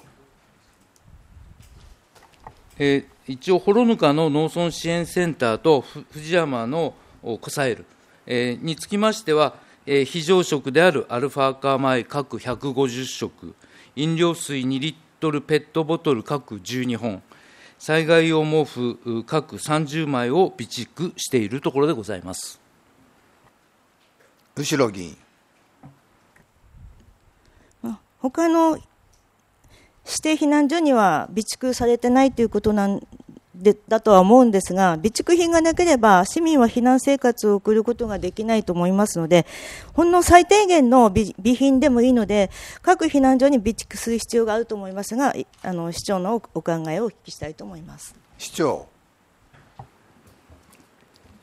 えー、一応幌沼の農村支援センターと藤山のコサエル、えー、につきましては、えー、非常食であるアルファ化米各ひゃくごじゅっしょく、飲料水にリットルペットボトル各じゅうにほん、災害用毛布各さんじゅうまいを備蓄しているところでございます。 後ろ議員。 他の指定避難所には備蓄されてないということなんでだとは思うんですが、備蓄品がなければ市民は避難生活を送ることができないと思いますので、ほんの最低限の備品でもいいので各避難所に備蓄する必要があると思いますが、あの市長のお考えをお聞きしたいと思います。 市長。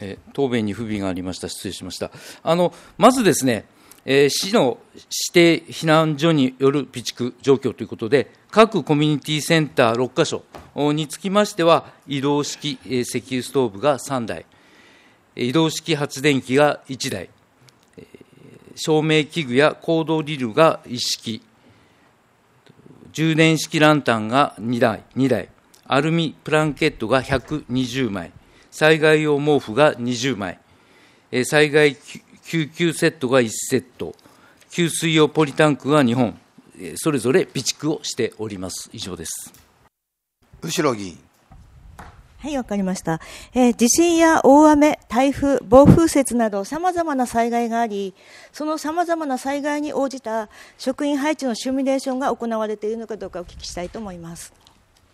えー、答弁に不備がありました。失礼しました。あのまずですね、えー、市の指定避難所による備蓄状況ということで、各コミュニティセンターろっかしょにつきましては、移動式石油ストーブがさんだい、移動式発電機がいちだい、照明器具やコードリルがいっしき、充電式ランタンがにだい、にだい、アルミプランケットがひゃくにじゅうまい、災害用毛布がにじゅうまい、災害救急セットがいちセット、給水用ポリタンクがにほん、それぞれ備蓄をしております。以上です。 後ろ議員。 はい、わかりました。えー、地震や大雨、台風、暴風雪など様々な災害があり、その様々な災害に応じた職員配置のシミュレーションが行われているのかどうかお聞きしたいと思います。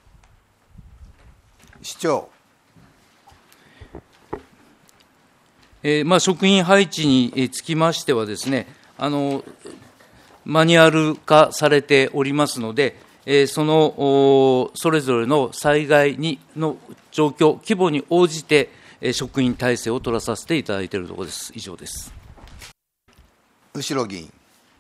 市長。 えーまあ、職員配置につきましてはですね、あのマニュアル化されておりますので、えー、そのそれぞれの災害にの状況、規模に応じて、えー、職員体制を取らさせていただいているところです。以上です。 後ろ議員。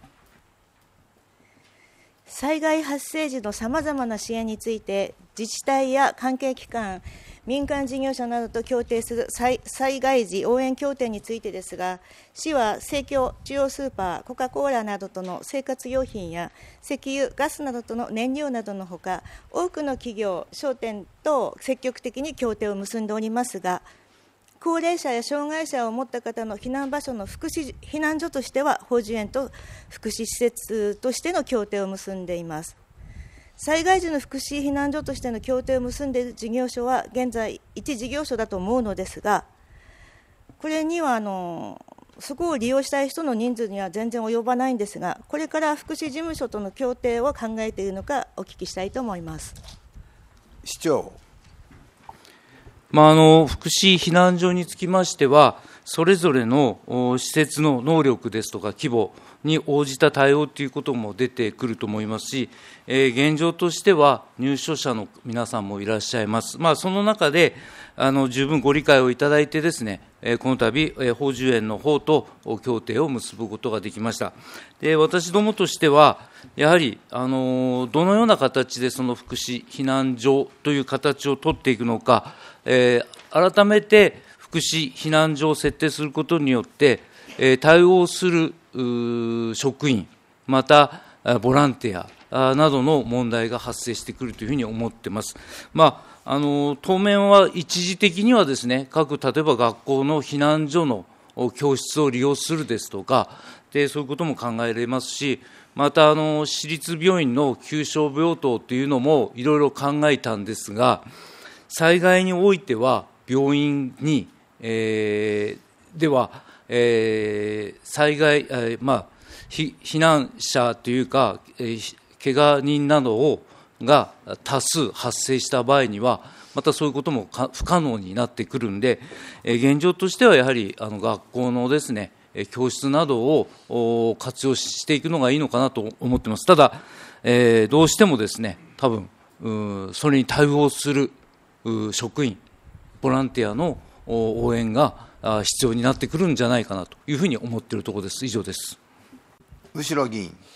災害発生時のさまざまな支援について、自治体や関係機関、民間事業者などと協定する 災, 災害時応援協定についてですが、市は生協、主要スーパー、コカ・コーラなどとの生活用品や石油、ガスなどとの燃料などのほか、多くの企業、商店と積極的に協定を結んでおりますが、高齢者や障害者を持った方の避難場所の福祉避難所としては、法人園と福祉施設としての協定を結んでいます。災害時の福祉避難所としての協定を結んでいる事業所は現在一事業所だと思うのですが、これにはあのそこを利用したい人の人数には全然及ばないんですが、これから福祉事務所との協定を考えているのかお聞きしたいと思います。 市長。 まあ、あの福祉避難所につきましては、それぞれの施設の能力ですとか規模に応じた対応ということも出てくると思いますし、えー、現状としては入所者の皆さんもいらっしゃいます。まあ、その中であの十分ご理解をいただいてですね、えー、この度、えー、法住園の方と協定を結ぶことができました。で、私どもとしてはやはり、あのー、どのような形でその福祉避難所という形を取っていくのか、えー、改めて福祉避難所を設定することによって、えー、対応する職員、またボランティアなどの問題が発生してくるというふうに思っています。まあ、あの当面は一時的にはですね、各例えば学校の避難所の教室を利用するですとかで、そういうことも考えられますし、またあの私立病院の急症病棟というのもいろいろ考えたんですが、災害においては病院に、えー、ではえー、災害、えーまあ、避難者というか、えー、怪我人などをが多数発生した場合には、またそういうことも不可能になってくるんで、えー、現状としてはやはりあの学校のですね、教室などを活用していくのがいいのかなと思っています。ただ、えー、どうしてもですね、多分それに対応する職員、ボランティアの応援が必要になってくるんじゃないかなというふうに思っているところです。以上です。 後ろ議員。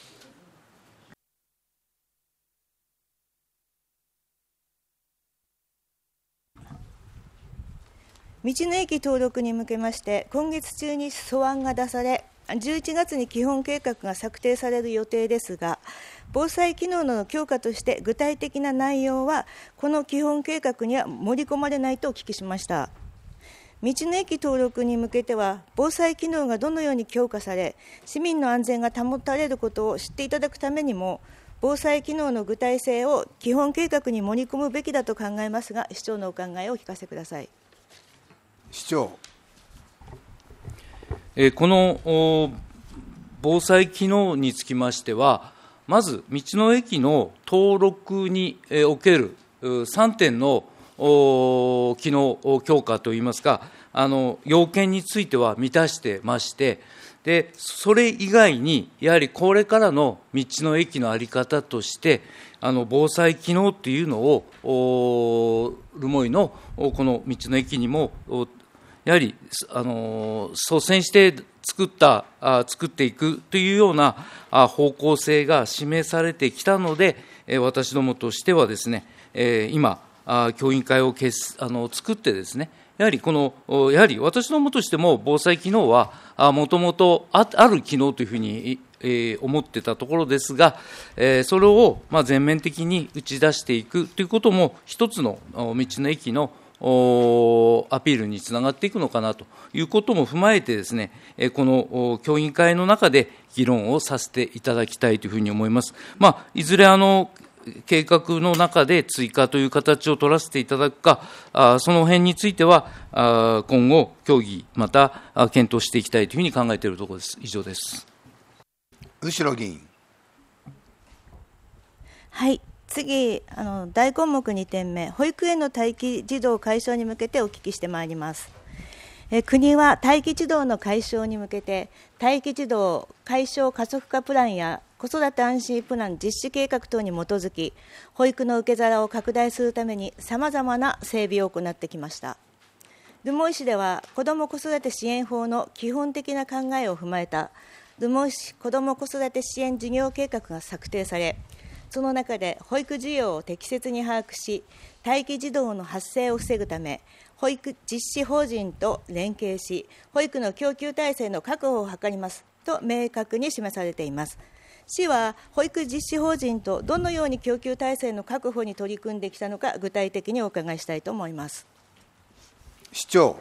道の駅登録に向けまして、今月中に素案が出され、じゅういちがつに基本計画が策定される予定ですが、防災機能の強化として具体的な内容はこの基本計画には盛り込まれないとお聞きしました。道の駅登録に向けては、防災機能がどのように強化され、市民の安全が保たれることを知っていただくためにも、防災機能の具体性を基本計画に盛り込むべきだと考えますが、市長のお考えをお聞かせください。 市長。 えー、この防災機能につきましては、まず道の駅の登録におけるさんてんの機能強化といいますか、あの要件については満たしてまして、でそれ以外にやはりこれからの道の駅の在り方として、あの防災機能というのを留萌のこの道の駅にもやはりあの率先して作ったあ作っていくというようなあ方向性が示されてきたので、え私どもとしてはですね、え今あ協議会を決あの作ってですね、やはりこのやはり私どもとしても防災機能はもともとある機能というふうに、えー、思ってたところですが、えー、それをまあ全面的に打ち出していくということも一つの道の駅のアピールにつながっていくのかなということも踏まえてですね、この協議会の中で議論をさせていただきたいというふうに思います。まあ、いずれあの計画の中で追加という形を取らせていただくか、その辺については今後協議また検討していきたいというふうに考えているところです。以上です。 後呂議員。 はい、次あの大項目にてんめ、保育園の待機児童解消に向けてお聞きしてまいります。え国は待機児童の解消に向けて待機児童解消加速化プランや子育て安心プラン実施計画等に基づき、保育の受け皿を拡大するためにさまざまな整備を行ってきました。留萌市では子ども子育て支援法の基本的な考えを踏まえた留萌市子ども子育て支援事業計画が策定され、その中で保育需要を適切に把握し、待機児童の発生を防ぐため、保育実施法人と連携し、保育の供給体制の確保を図りますと明確に示されています。市は保育実施法人とどのように供給体制の確保に取り組んできたのか、具体的にお伺いしたいと思います。 市長。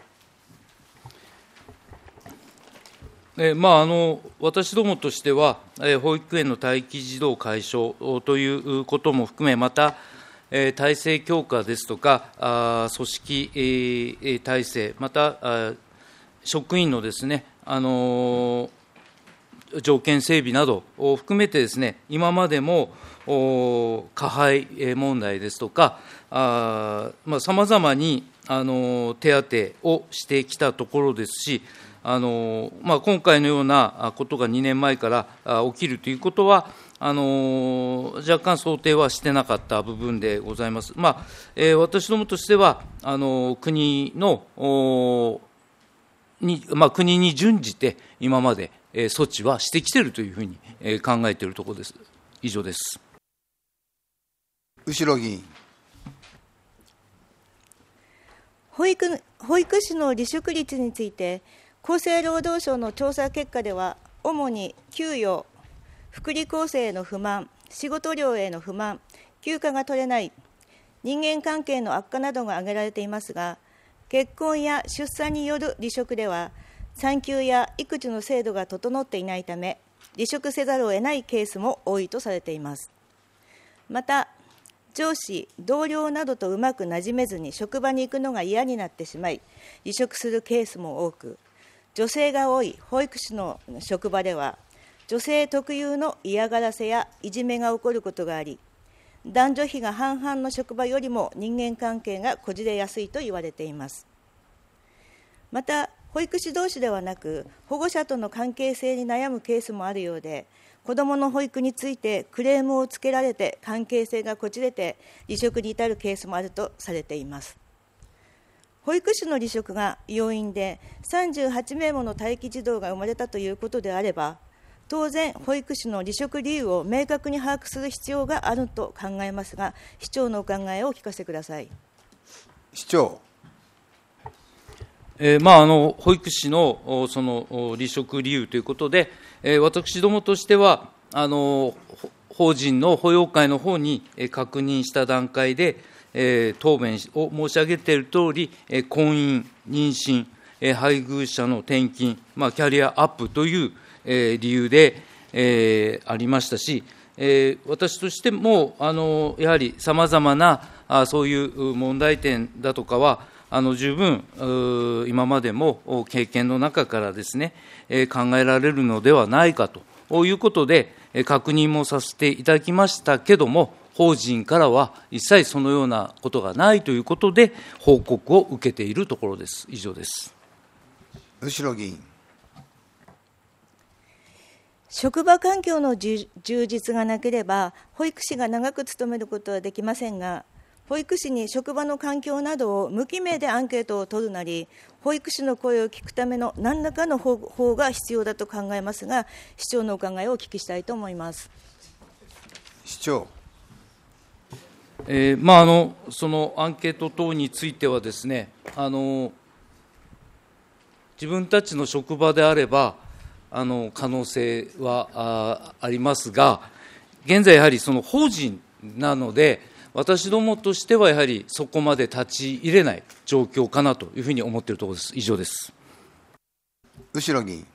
えまあ、あの私どもとしては、え保育園の待機児童解消ということも含め、また、え体制強化ですとか、あ組織、えー、体制、またあ職員のですね、あのー、条件整備などを含めてですね、今までも加配問題ですとか、さまざまにあの手当をしてきたところですし、あのまあ、今回のようなことがにねんまえから起きるということは、あの若干想定はしてなかった部分でございます。まあえー、私どもとしては、あの国のに、まあ、国に準じて、今まで措置はしてきているというふうに考えているところです。以上です。 後呂議員。 保育、保育士の離職率について、厚生労働省の調査結果では、主に給与、福利厚生への不満、仕事量への不満、休暇が取れない、人間関係の悪化などが挙げられていますが、結婚や出産による離職では、産休や育児の制度が整っていないため、離職せざるを得ないケースも多いとされています。また、上司、同僚などとうまくなじめずに職場に行くのが嫌になってしまい、離職するケースも多く、女性が多い保育士の職場では、女性特有の嫌がらせやいじめが起こることがあり、男女比が半々の職場よりも人間関係がこじれやすいと言われています。また、保育士同士ではなく、保護者との関係性に悩むケースもあるようで、子どもの保育についてクレームをつけられて関係性がこじれて離職に至るケースもあるとされています。保育士の離職が要因でさんじゅうはちめいもの待機児童が生まれたということであれば、当然保育士の離職理由を明確に把握する必要があると考えますが、市長のお考えをお聞かせください。 市長。 えーまあ、あの保育士のその離職理由ということで、えー、私どもとしてはあの法人の保養会の方に確認した段階で、えー、答弁を申し上げているとおり、えー、婚姻、妊娠、えー、配偶者の転勤、まあ、キャリアアップという、えー、理由で、えー、ありましたし、えー、私としてもあのやはりさまざまなあそういう問題点だとかはあの十分今までも経験の中からですね、えー、考えられるのではないかということで、えー、確認もさせていただきましたけども、法人からは一切そのようなことがないということで報告を受けているところです。以上です。 後呂議員。 職場環境の充実がなければ保育士が長く勤めることはできませんが、 保育士に職場の環境などを無記名でアンケートを取るなり、保育士の声を聞くための何らかの方法が必要だと考えますが、市長のお考えをお聞きしたいと思います。 市長。 えーまあ、あのそのアンケート等についてはですね、あの自分たちの職場であればあの可能性は あ, ありますが、現在やはりその法人なので、私どもとしてはやはりそこまで立ち入れない状況かなというふうに思っているところです。以上です。 後ろ議員。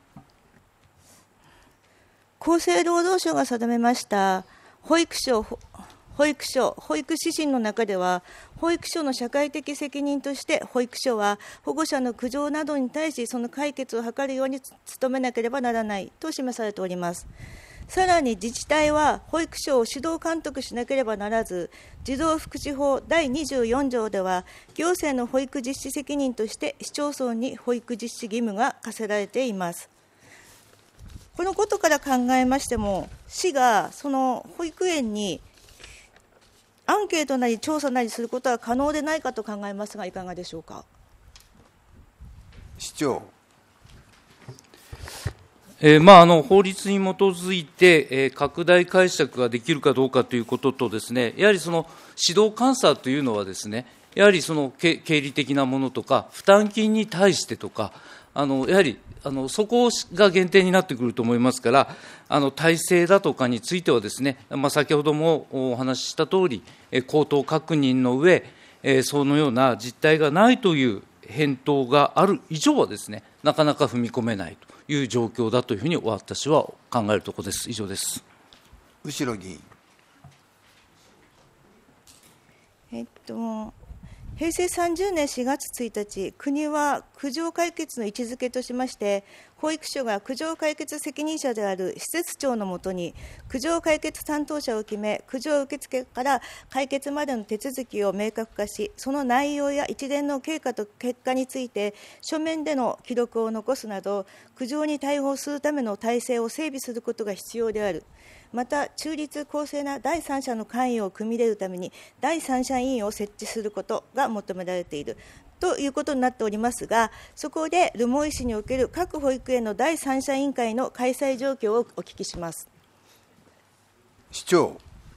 厚生労働省が定めました保育所保育所保育指針の中では、保育所の社会的責任として保育所は保護者の苦情などに対しその解決を図るように努めなければならないと示されております。さらに自治体は保育所を指導監督しなければならず、児童福祉法だいにじゅうよん条では行政の保育実施責任として市町村に保育実施義務が課せられています。このことから考えましても、市がその保育園にアンケートなり調査なりすることは可能でないかと考えますが、いかがでしょうか。 市長。 えーまあ、あの法律に基づいて、えー、拡大解釈ができるかどうかということとですね、やはりその指導監査というのはですね、やはりその経理的なものとか負担金に対してとか、あのやはりあのそこが限定になってくると思いますから、あの体制だとかについてはですね、まあ、先ほどもお話ししたとおり、口頭確認の上、えー、そのような実態がないという返答がある以上はですね、なかなか踏み込めないという状況だというふうに私は考えるところです。以上です。 後ろ議員。 えっとへいせいさんじゅうねんしがつついたち、国は苦情解決の位置づけとしまして、保育所が苦情解決責任者である施設長のもとに苦情解決担当者を決め、苦情受付から解決までの手続きを明確化し、その内容や一連の経過と結果について書面での記録を残すなど、苦情に対応するための体制を整備することが必要である。また、中立公正な第三者の関与を組み入れるために第三者委員を設置することが求められているということになっておりますが、そこで留萌市における各保育園の第三者委員会の開催状況をお聞きします。 市長。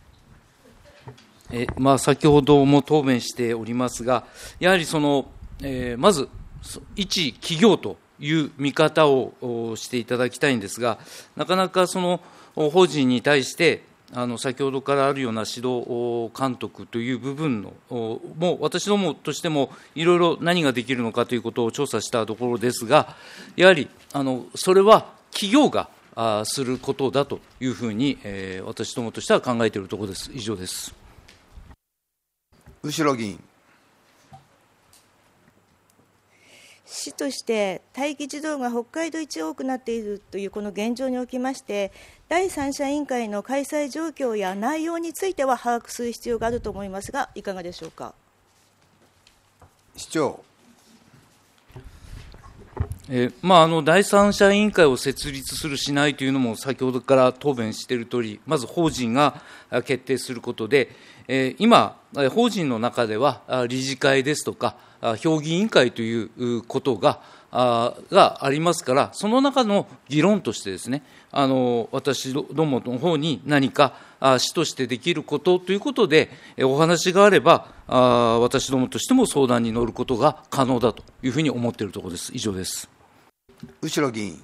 えまあ、先ほども答弁しておりますが、やはりその、えー、まず一企業という見方をしていただきたいんですが、なかなかその法人に対してあの先ほどからあるような指導監督という部分のもう私どもとしてもいろいろ何ができるのかということを調査したところですが、やはりあのそれは企業があすることだというふうに、えー、私どもとしては考えているところです。以上です。 後ろ議員。 市として待機児童が北海道一多くなっているというこの現状におきまして、第三者委員会の開催状況や内容については把握する必要があると思いますが、いかがでしょうか。 市長。 えーまあ、あの第三者委員会を設立するしないというのも先ほどから答弁しているとおり、まず法人が決定することで、えー、今、法人の中では理事会ですとか評議委員会ということが あ, がありますから、その中の議論としてですね、あの私どもの方に何か市としてできることということでお話があれば、あ私どもとしても相談に乗ることが可能だというふうに思っているところです。以上です。 後ろ議員。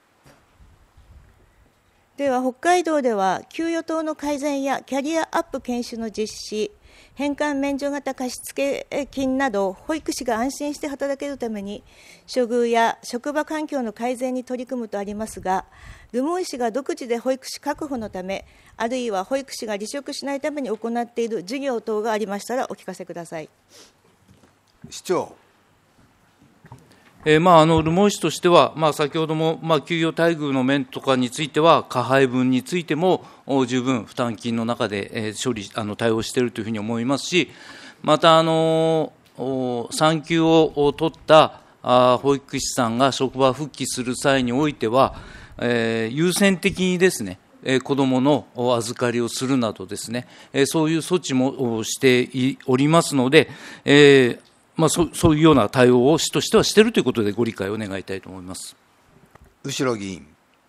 では、北海道では給与等の改善やキャリアアップ研修の実施、返還免除型貸付金など保育士が安心して働けるために処遇や職場環境の改善に取り組むとありますが、留萌市が独自で保育士確保のため、あるいは保育士が離職しないために行っている事業等がありましたらお聞かせください。 市長。 えーまあ、あの留萌市としては、まあ、先ほども、まあ、給与待遇の面とかについては、加配分についても十分負担金の中で、えー、処理あの対応しているというふうに思いますし、また、あの産休を取ったあ保育士さんが職場復帰する際においては、えー、優先的にですね、 えー、子どもの預かりをするなどですね、えー、そういう措置もしておりますので、えーまあ、そ, そういうような対応を市としてはしているということでご理解を願いたいと思います。 後呂議員。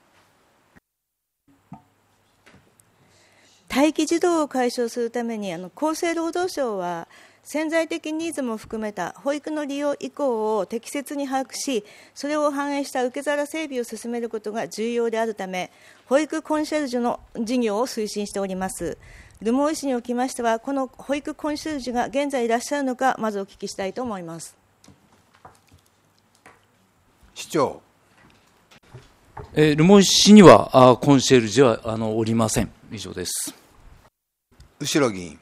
待機児童を解消するためにあの厚生労働省は潜在的ニーズも含めた保育の利用意向を適切に把握し、それを反映した受け皿整備を進めることが重要であるため、保育コンシェルジュの事業を推進しております。留萌市におきましては、この保育コンシェルジュが現在いらっしゃるのか、まずお聞きしたいと思います。 市長。 えー、留萌市にはあコンシェルジュはあのおりません。以上です。 後呂議員。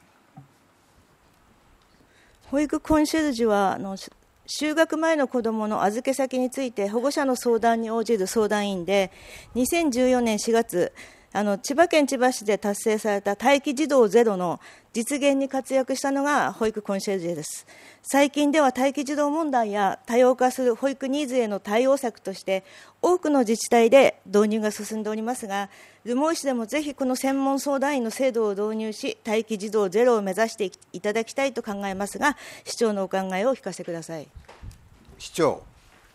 保育コンシェルジュはあの就学前の子どもの預け先について保護者の相談に応じる相談員で、にせんじゅうよねんしがつあの千葉県千葉市で達成された待機児童ゼロの実現に活躍したのが保育コンシェルジュです。最近では待機児童問題や多様化する保育ニーズへの対応策として多くの自治体で導入が進んでおりますが、留萌市でもぜひこの専門相談員の制度を導入し、待機児童ゼロを目指していただきたいと考えますが、市長のお考えをお聞かせください。 市長。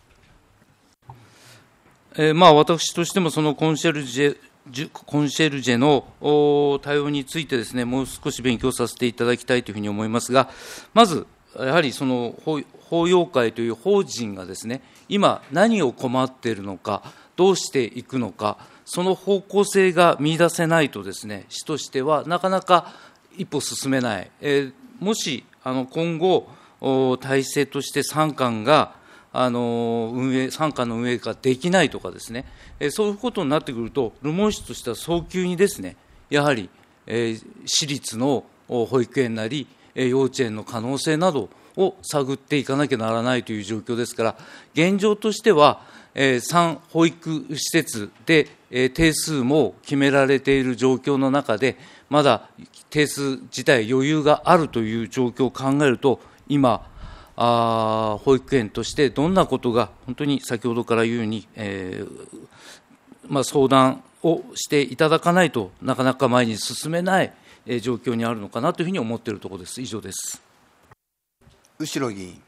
えーまあ、私としてもそのコンシェルジェコンシェルジェの対応についてですね、もう少し勉強させていただきたいというふうに思いますが、まずやはりその法要会という法人がですね、今何を困っているのか、どうしていくのか、その方向性が見出せないとですね、市としてはなかなか一歩進めない。えー、もしあの今後体制として参観があの運営参加の運営ができないとかですね、えー、そういうことになってくると、留萌市としては早急にですね、やはり、えー、私立の保育園なり、えー、幼稚園の可能性などを探っていかなきゃならないという状況ですから、現状としては、えー、さん保育施設で、えー、定数も決められている状況の中で、まだ定数自体余裕があるという状況を考えると、今、あ保育園としてどんなことが本当に先ほどから言うように、えーまあ、相談をしていただかないとなかなか前に進めない、えー、状況にあるのかなというふうに思っているところです。以上です。 後呂議員。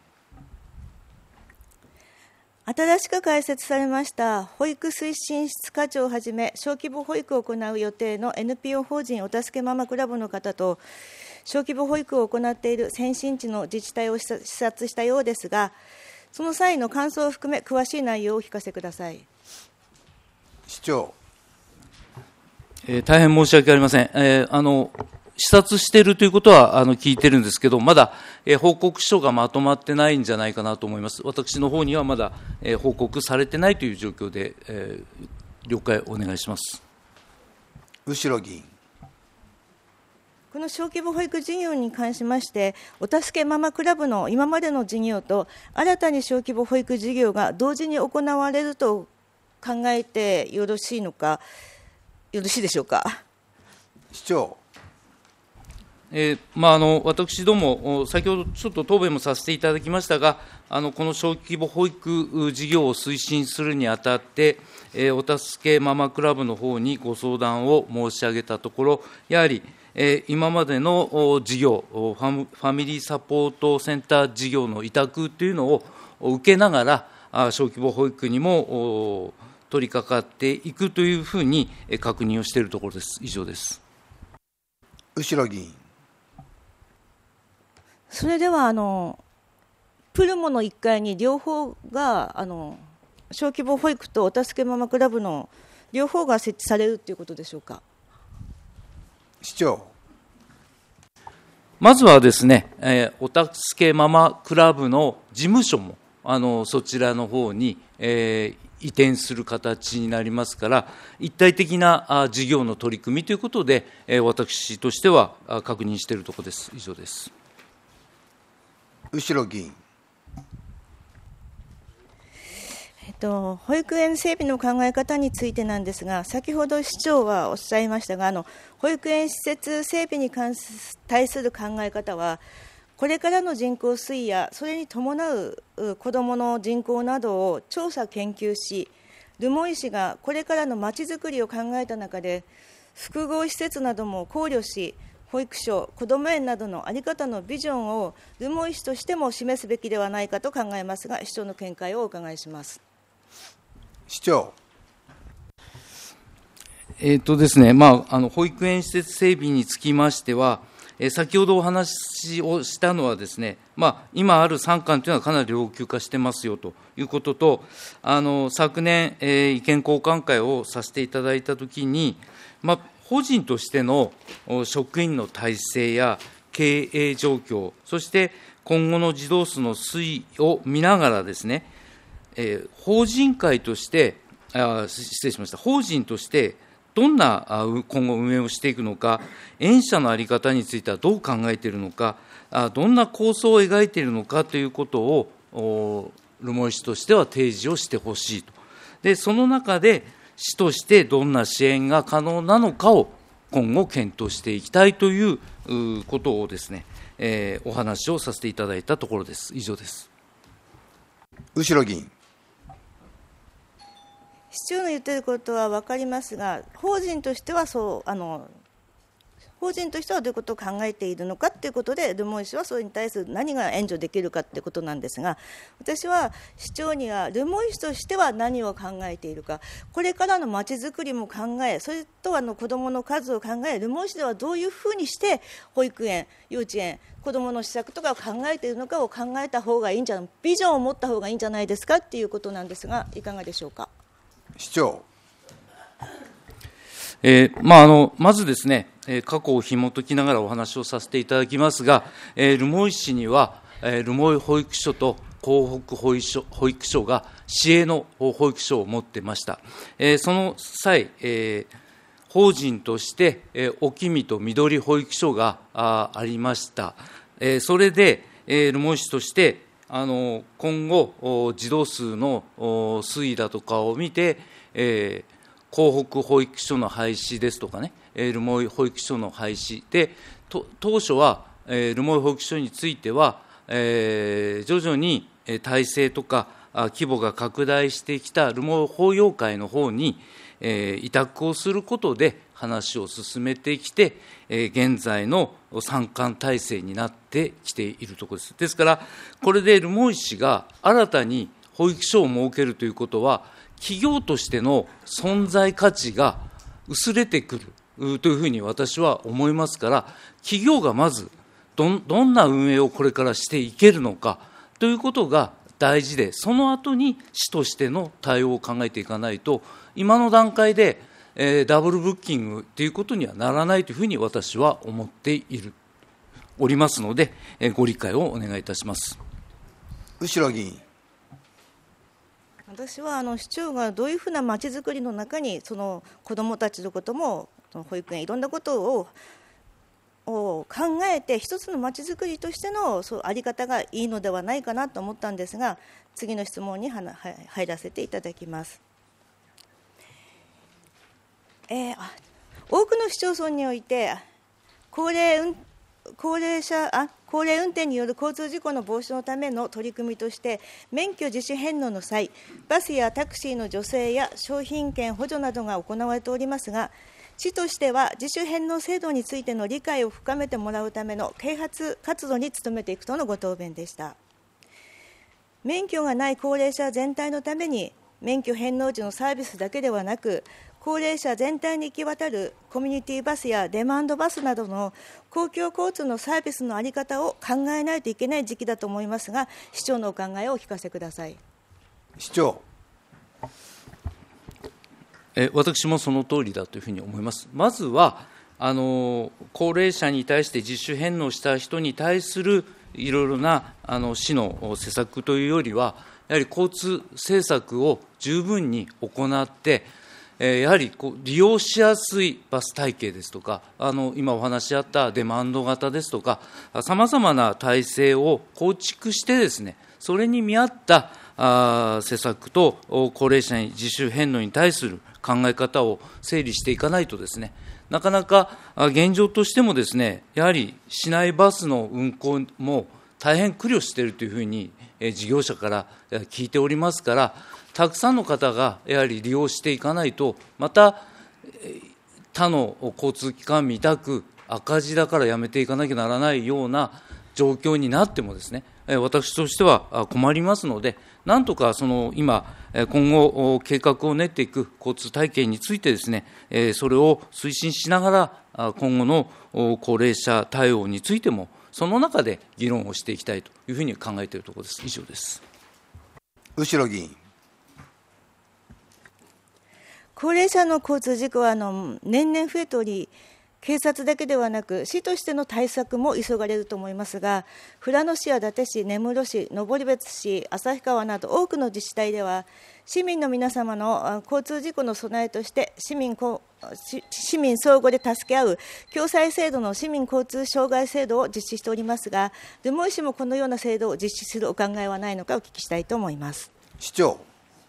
新しく開設されました保育推進室課長をはじめ小規模保育を行う予定の エヌピーオー 法人お助けママクラブの方と、小規模保育を行っている先進地の自治体を視察したようですが、その際の感想を含め詳しい内容をお聞かせください。 市長。 えー、大変申し訳ありません。えー、あの視察しているということはあの聞いているんですけど、まだ、えー、報告書がまとまってないんじゃないかなと思います。私の方にはまだ、えー、報告されてないという状況で、えー、了解お願いします。 後呂議員。 この小規模保育事業に関しまして、お助けママクラブの今までの事業と新たに小規模保育事業が同時に行われると考えてよろしいのか、よろしいでしょうか。 市長。 えーまあ、あの私ども、先ほどちょっと答弁もさせていただきましたが、あのこの小規模保育事業を推進するにあたって、えー、お助けママクラブの方にご相談を申し上げたところ、やはり、えー、今までの事業ファム、ファミリーサポートセンター事業の委託というのを受けながら、あ小規模保育にも取り掛かっていくというふうに確認をしているところです。以上です。 後呂議員。 それではあのプルモのいっかいに両方があの小規模保育とお助けママクラブの両方が設置されるということでしょうか。 市長。 まずはですね、えー、お助けママクラブの事務所もあのそちらの方に、えー、移転する形になりますから、一体的なあ事業の取り組みということで、えー、私としてはあ確認しているところです。以上です。 後呂議員。 えっと、保育園整備の考え方についてなんですが、先ほど市長はおっしゃいましたが、あの保育園施設整備に関す対する考え方は、これからの人口推移やそれに伴う子どもの人口などを調査研究し、留萌市がこれからのまちづくりを考えた中で、 複合施設なども考慮し、保育所、こども園などの在り方のビジョンを留萌市としても示すべきではないかと考えますが、市長の見解をお伺いします。 市長。 えーとですねまあ、あの保育園施設整備につきましては、えー、先ほどお話をしたのはですね、まあ、今あるさんかんというのはかなり老朽化してますよということと、あの昨年、えー、意見交換会をさせていただいたときに、まあ、法人としての職員の体制や経営状況、そして今後の児童数の推移を見ながらですね、えー、法人会としてあ、失礼しました、法人としてどんな今後運営をしていくのか、園舎の在り方についてはどう考えているのか、どんな構想を描いているのかということを留萌市としては提示をしてほしいと。で、その中で市としてどんな支援が可能なのかを今後検討していきたいということをですね、えー、お話をさせていただいたところです。以上です。 後ろ議員。 市長の言っていることは分かりますが、法人としてはそうあの法人としてはどういうことを考えているのかということで、留萌市はそれに対する何が援助できるかということなんですが、私は市長には留萌市としては何を考えているか、これからのまちづくりも考え、それとあの子どもの数を考え、留萌市ではどういうふうにして保育園、幼稚園、子どもの施策とかを考えているのかを考えた方がいいんじゃない、ビジョンを持った方がいいんじゃないですかということなんですが、いかがでしょうか。 市長。 えーまあ、あのまずですね、えー、過去を紐解きながらお話をさせていただきますが、えー、留萌市には、えー、留萌保育所と江北保育所、保育所が市営の保育所を持ってました。えー、その際、えー、法人として、えー、おきみと緑保育所が あ, ありました。えー、それで、えー、留萌市としてあの今後、児童数の推移だとかを見て、えー、江北保育所の廃止ですとかね、留萌保育所の廃止で、と当初は、えー、留萌保育所については、えー、徐々に体制とか規模が拡大してきた留萌法要会の方に、えー、委託をすることで話を進めてきて、えー、現在の参観体制になってきているところです。ですから、これで留萌市が新たに保育所を設けるということは、企業としての存在価値が薄れてくるというふうに私は思いますから、企業がまずどん、どんな運営をこれからしていけるのかということが大事で、その後に市としての対応を考えていかないと、今の段階でえー、ダブルブッキングということにはならないというふうに私は思っているおりますので、えー、ご理解をお願いいたします。 後ろ議員。 私はあの市長がどういうふうなまちづくりの中にその子どもたちのことも保育園いろんなことをを考えて一つのまちづくりとしてのそうあり方がいいのではないかなと思ったんですが、次の質問に入らせていただきます。えー、多くの市町村において高齢、高齢者あ高齢運転による交通事故の防止のための取り組みとして、免許自主返納の際、バスやタクシーの助成や商品券補助などが行われておりますが、市としては自主返納制度についての理解を深めてもらうための啓発活動に努めていくとのご答弁でした。免許がない高齢者全体のために、免許返納時のサービスだけではなく、高齢者全体に行き渡るコミュニティバスやデマンドバスなどの公共交通のサービスの在り方を考えないといけない時期だと思いますが、市長のお考えをお聞かせください。 市長。 え私もその通りだというふうに思います。まずはあの高齢者に対して自主返納した人に対するいろいろなあの市の施策というよりは、やはり交通政策を十分に行って、やはりこう利用しやすいバス体系ですとか、あの今お話しあったデマンド型ですとか、さまざまな体制を構築してですね、それに見合ったあ施策と高齢者に自主返納に対する考え方を整理していかないとですね、なかなか現状としてもですね、やはり市内バスの運行も大変苦慮しているというふうに事業者から聞いておりますから、たくさんの方がやはり利用していかないと、また他の交通機関みたく赤字だからやめていかなきゃならないような状況になってもですね、私としては困りますので、なんとかその今、今後、計画を練っていく交通体系についてですね、それを推進しながら、今後の高齢者対応についても、その中で議論をしていきたいというふうに考えているところです。以上です。 後呂議員。 高齢者の交通事故はあの年々増えており、警察だけではなく市としての対策も急がれると思いますが、富良野市や伊達市、根室市、登別市、旭川など多くの自治体では市民の皆様の交通事故の備えとして市民市民相互で助け合う共済制度の市民交通障害制度を実施しておりますが、留萌市もこのような制度を実施するお考えはないのかお聞きしたいと思います。 市長。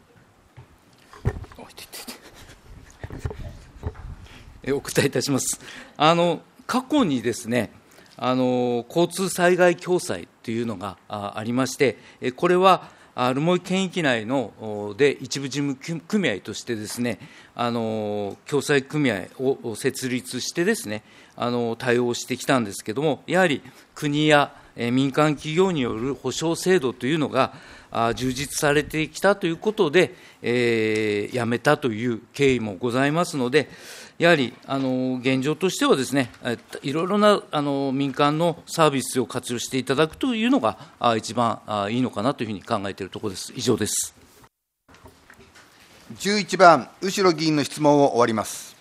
お答えいたします。あの過去にですね、あの交通災害共済というのが あ, ありまして、これは留萌県域内ので一部事務組合としてですね、あの共済組合を設立してですね、あの対応してきたんですけれども、やはり国や民間企業による保証制度というのが充実されてきたということで、えー、やめたという経緯もございますので、やはりあの現状としてはですね、いろいろなあの民間のサービスを活用していただくというのが一番いいのかなというふうに考えているところです。以上です。 じゅういちばん、後呂議員の質問を終わります。